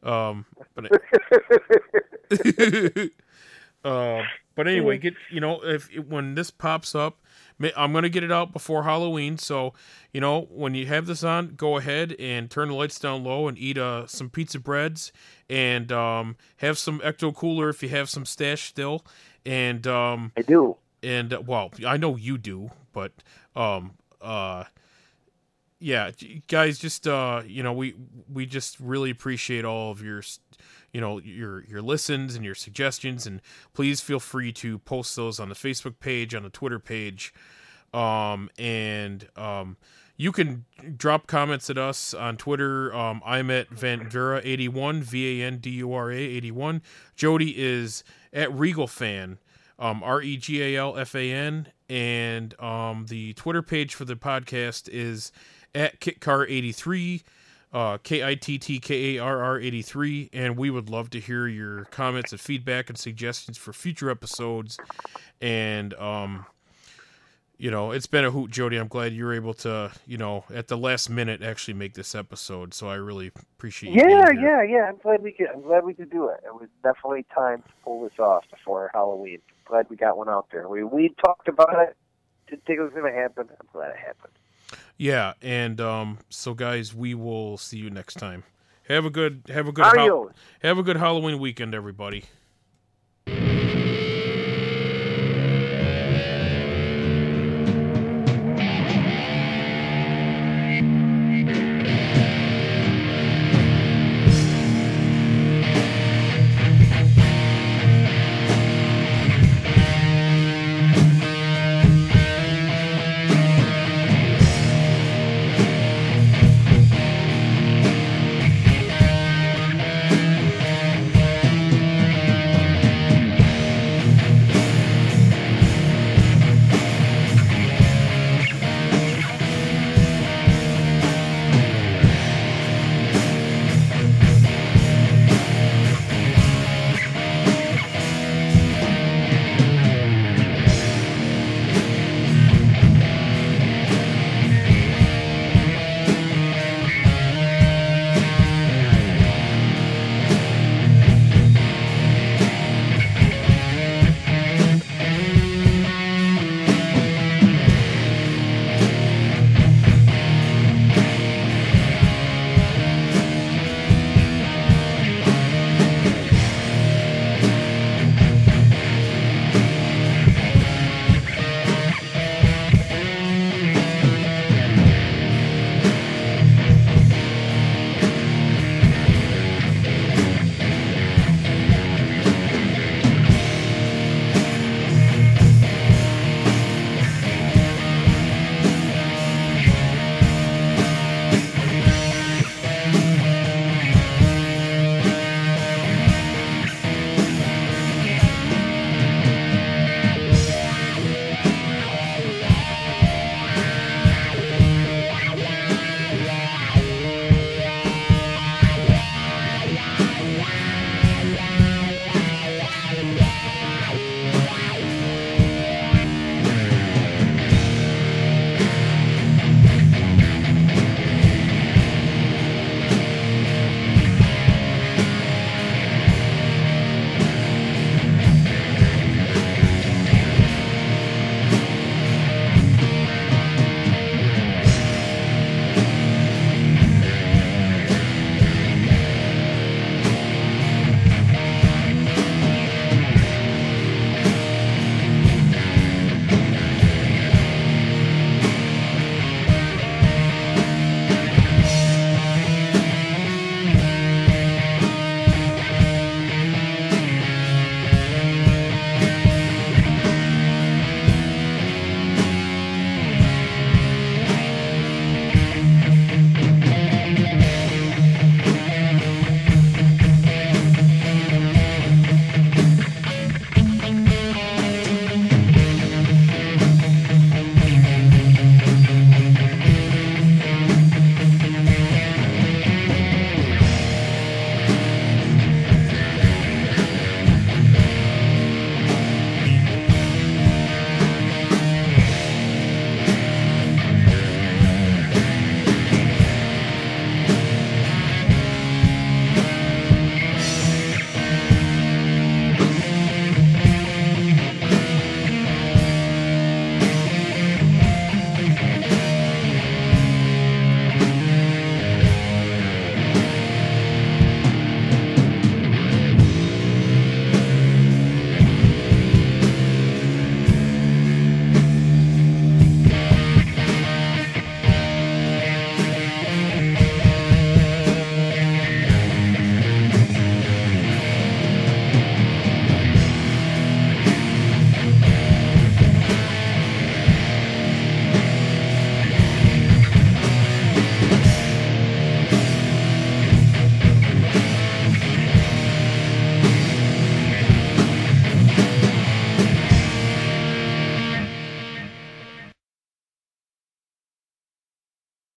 But anyway, when this pops up, I'm going to get it out before Halloween. So, when you have this on, go ahead and turn the lights down low and eat some pizza breads and have some Ecto Cooler if you have some stash still. And I do. And well, I know you do, but yeah, guys, just we just really appreciate all of your your listens and your suggestions, and please feel free to post those on the Facebook page, on the Twitter page, and you can drop comments at us on Twitter. I'm at Vandura81, VANDURA81. Jody is at RegalFan, REGALFAN, and the Twitter page for the podcast is at KitKar83, KITTKARR83, and we would love to hear your comments and feedback and suggestions for future episodes. And it's been a hoot, Jody. I'm glad you were able to, at the last minute actually make this episode. So I really appreciate you. Yeah. I'm glad we could do it. It was definitely time to pull this off before Halloween. Glad we got one out there. We talked about it. Didn't think it was going to happen. I'm glad it happened. Yeah, and so guys, we will see you next time. Have a good Halloween weekend, everybody.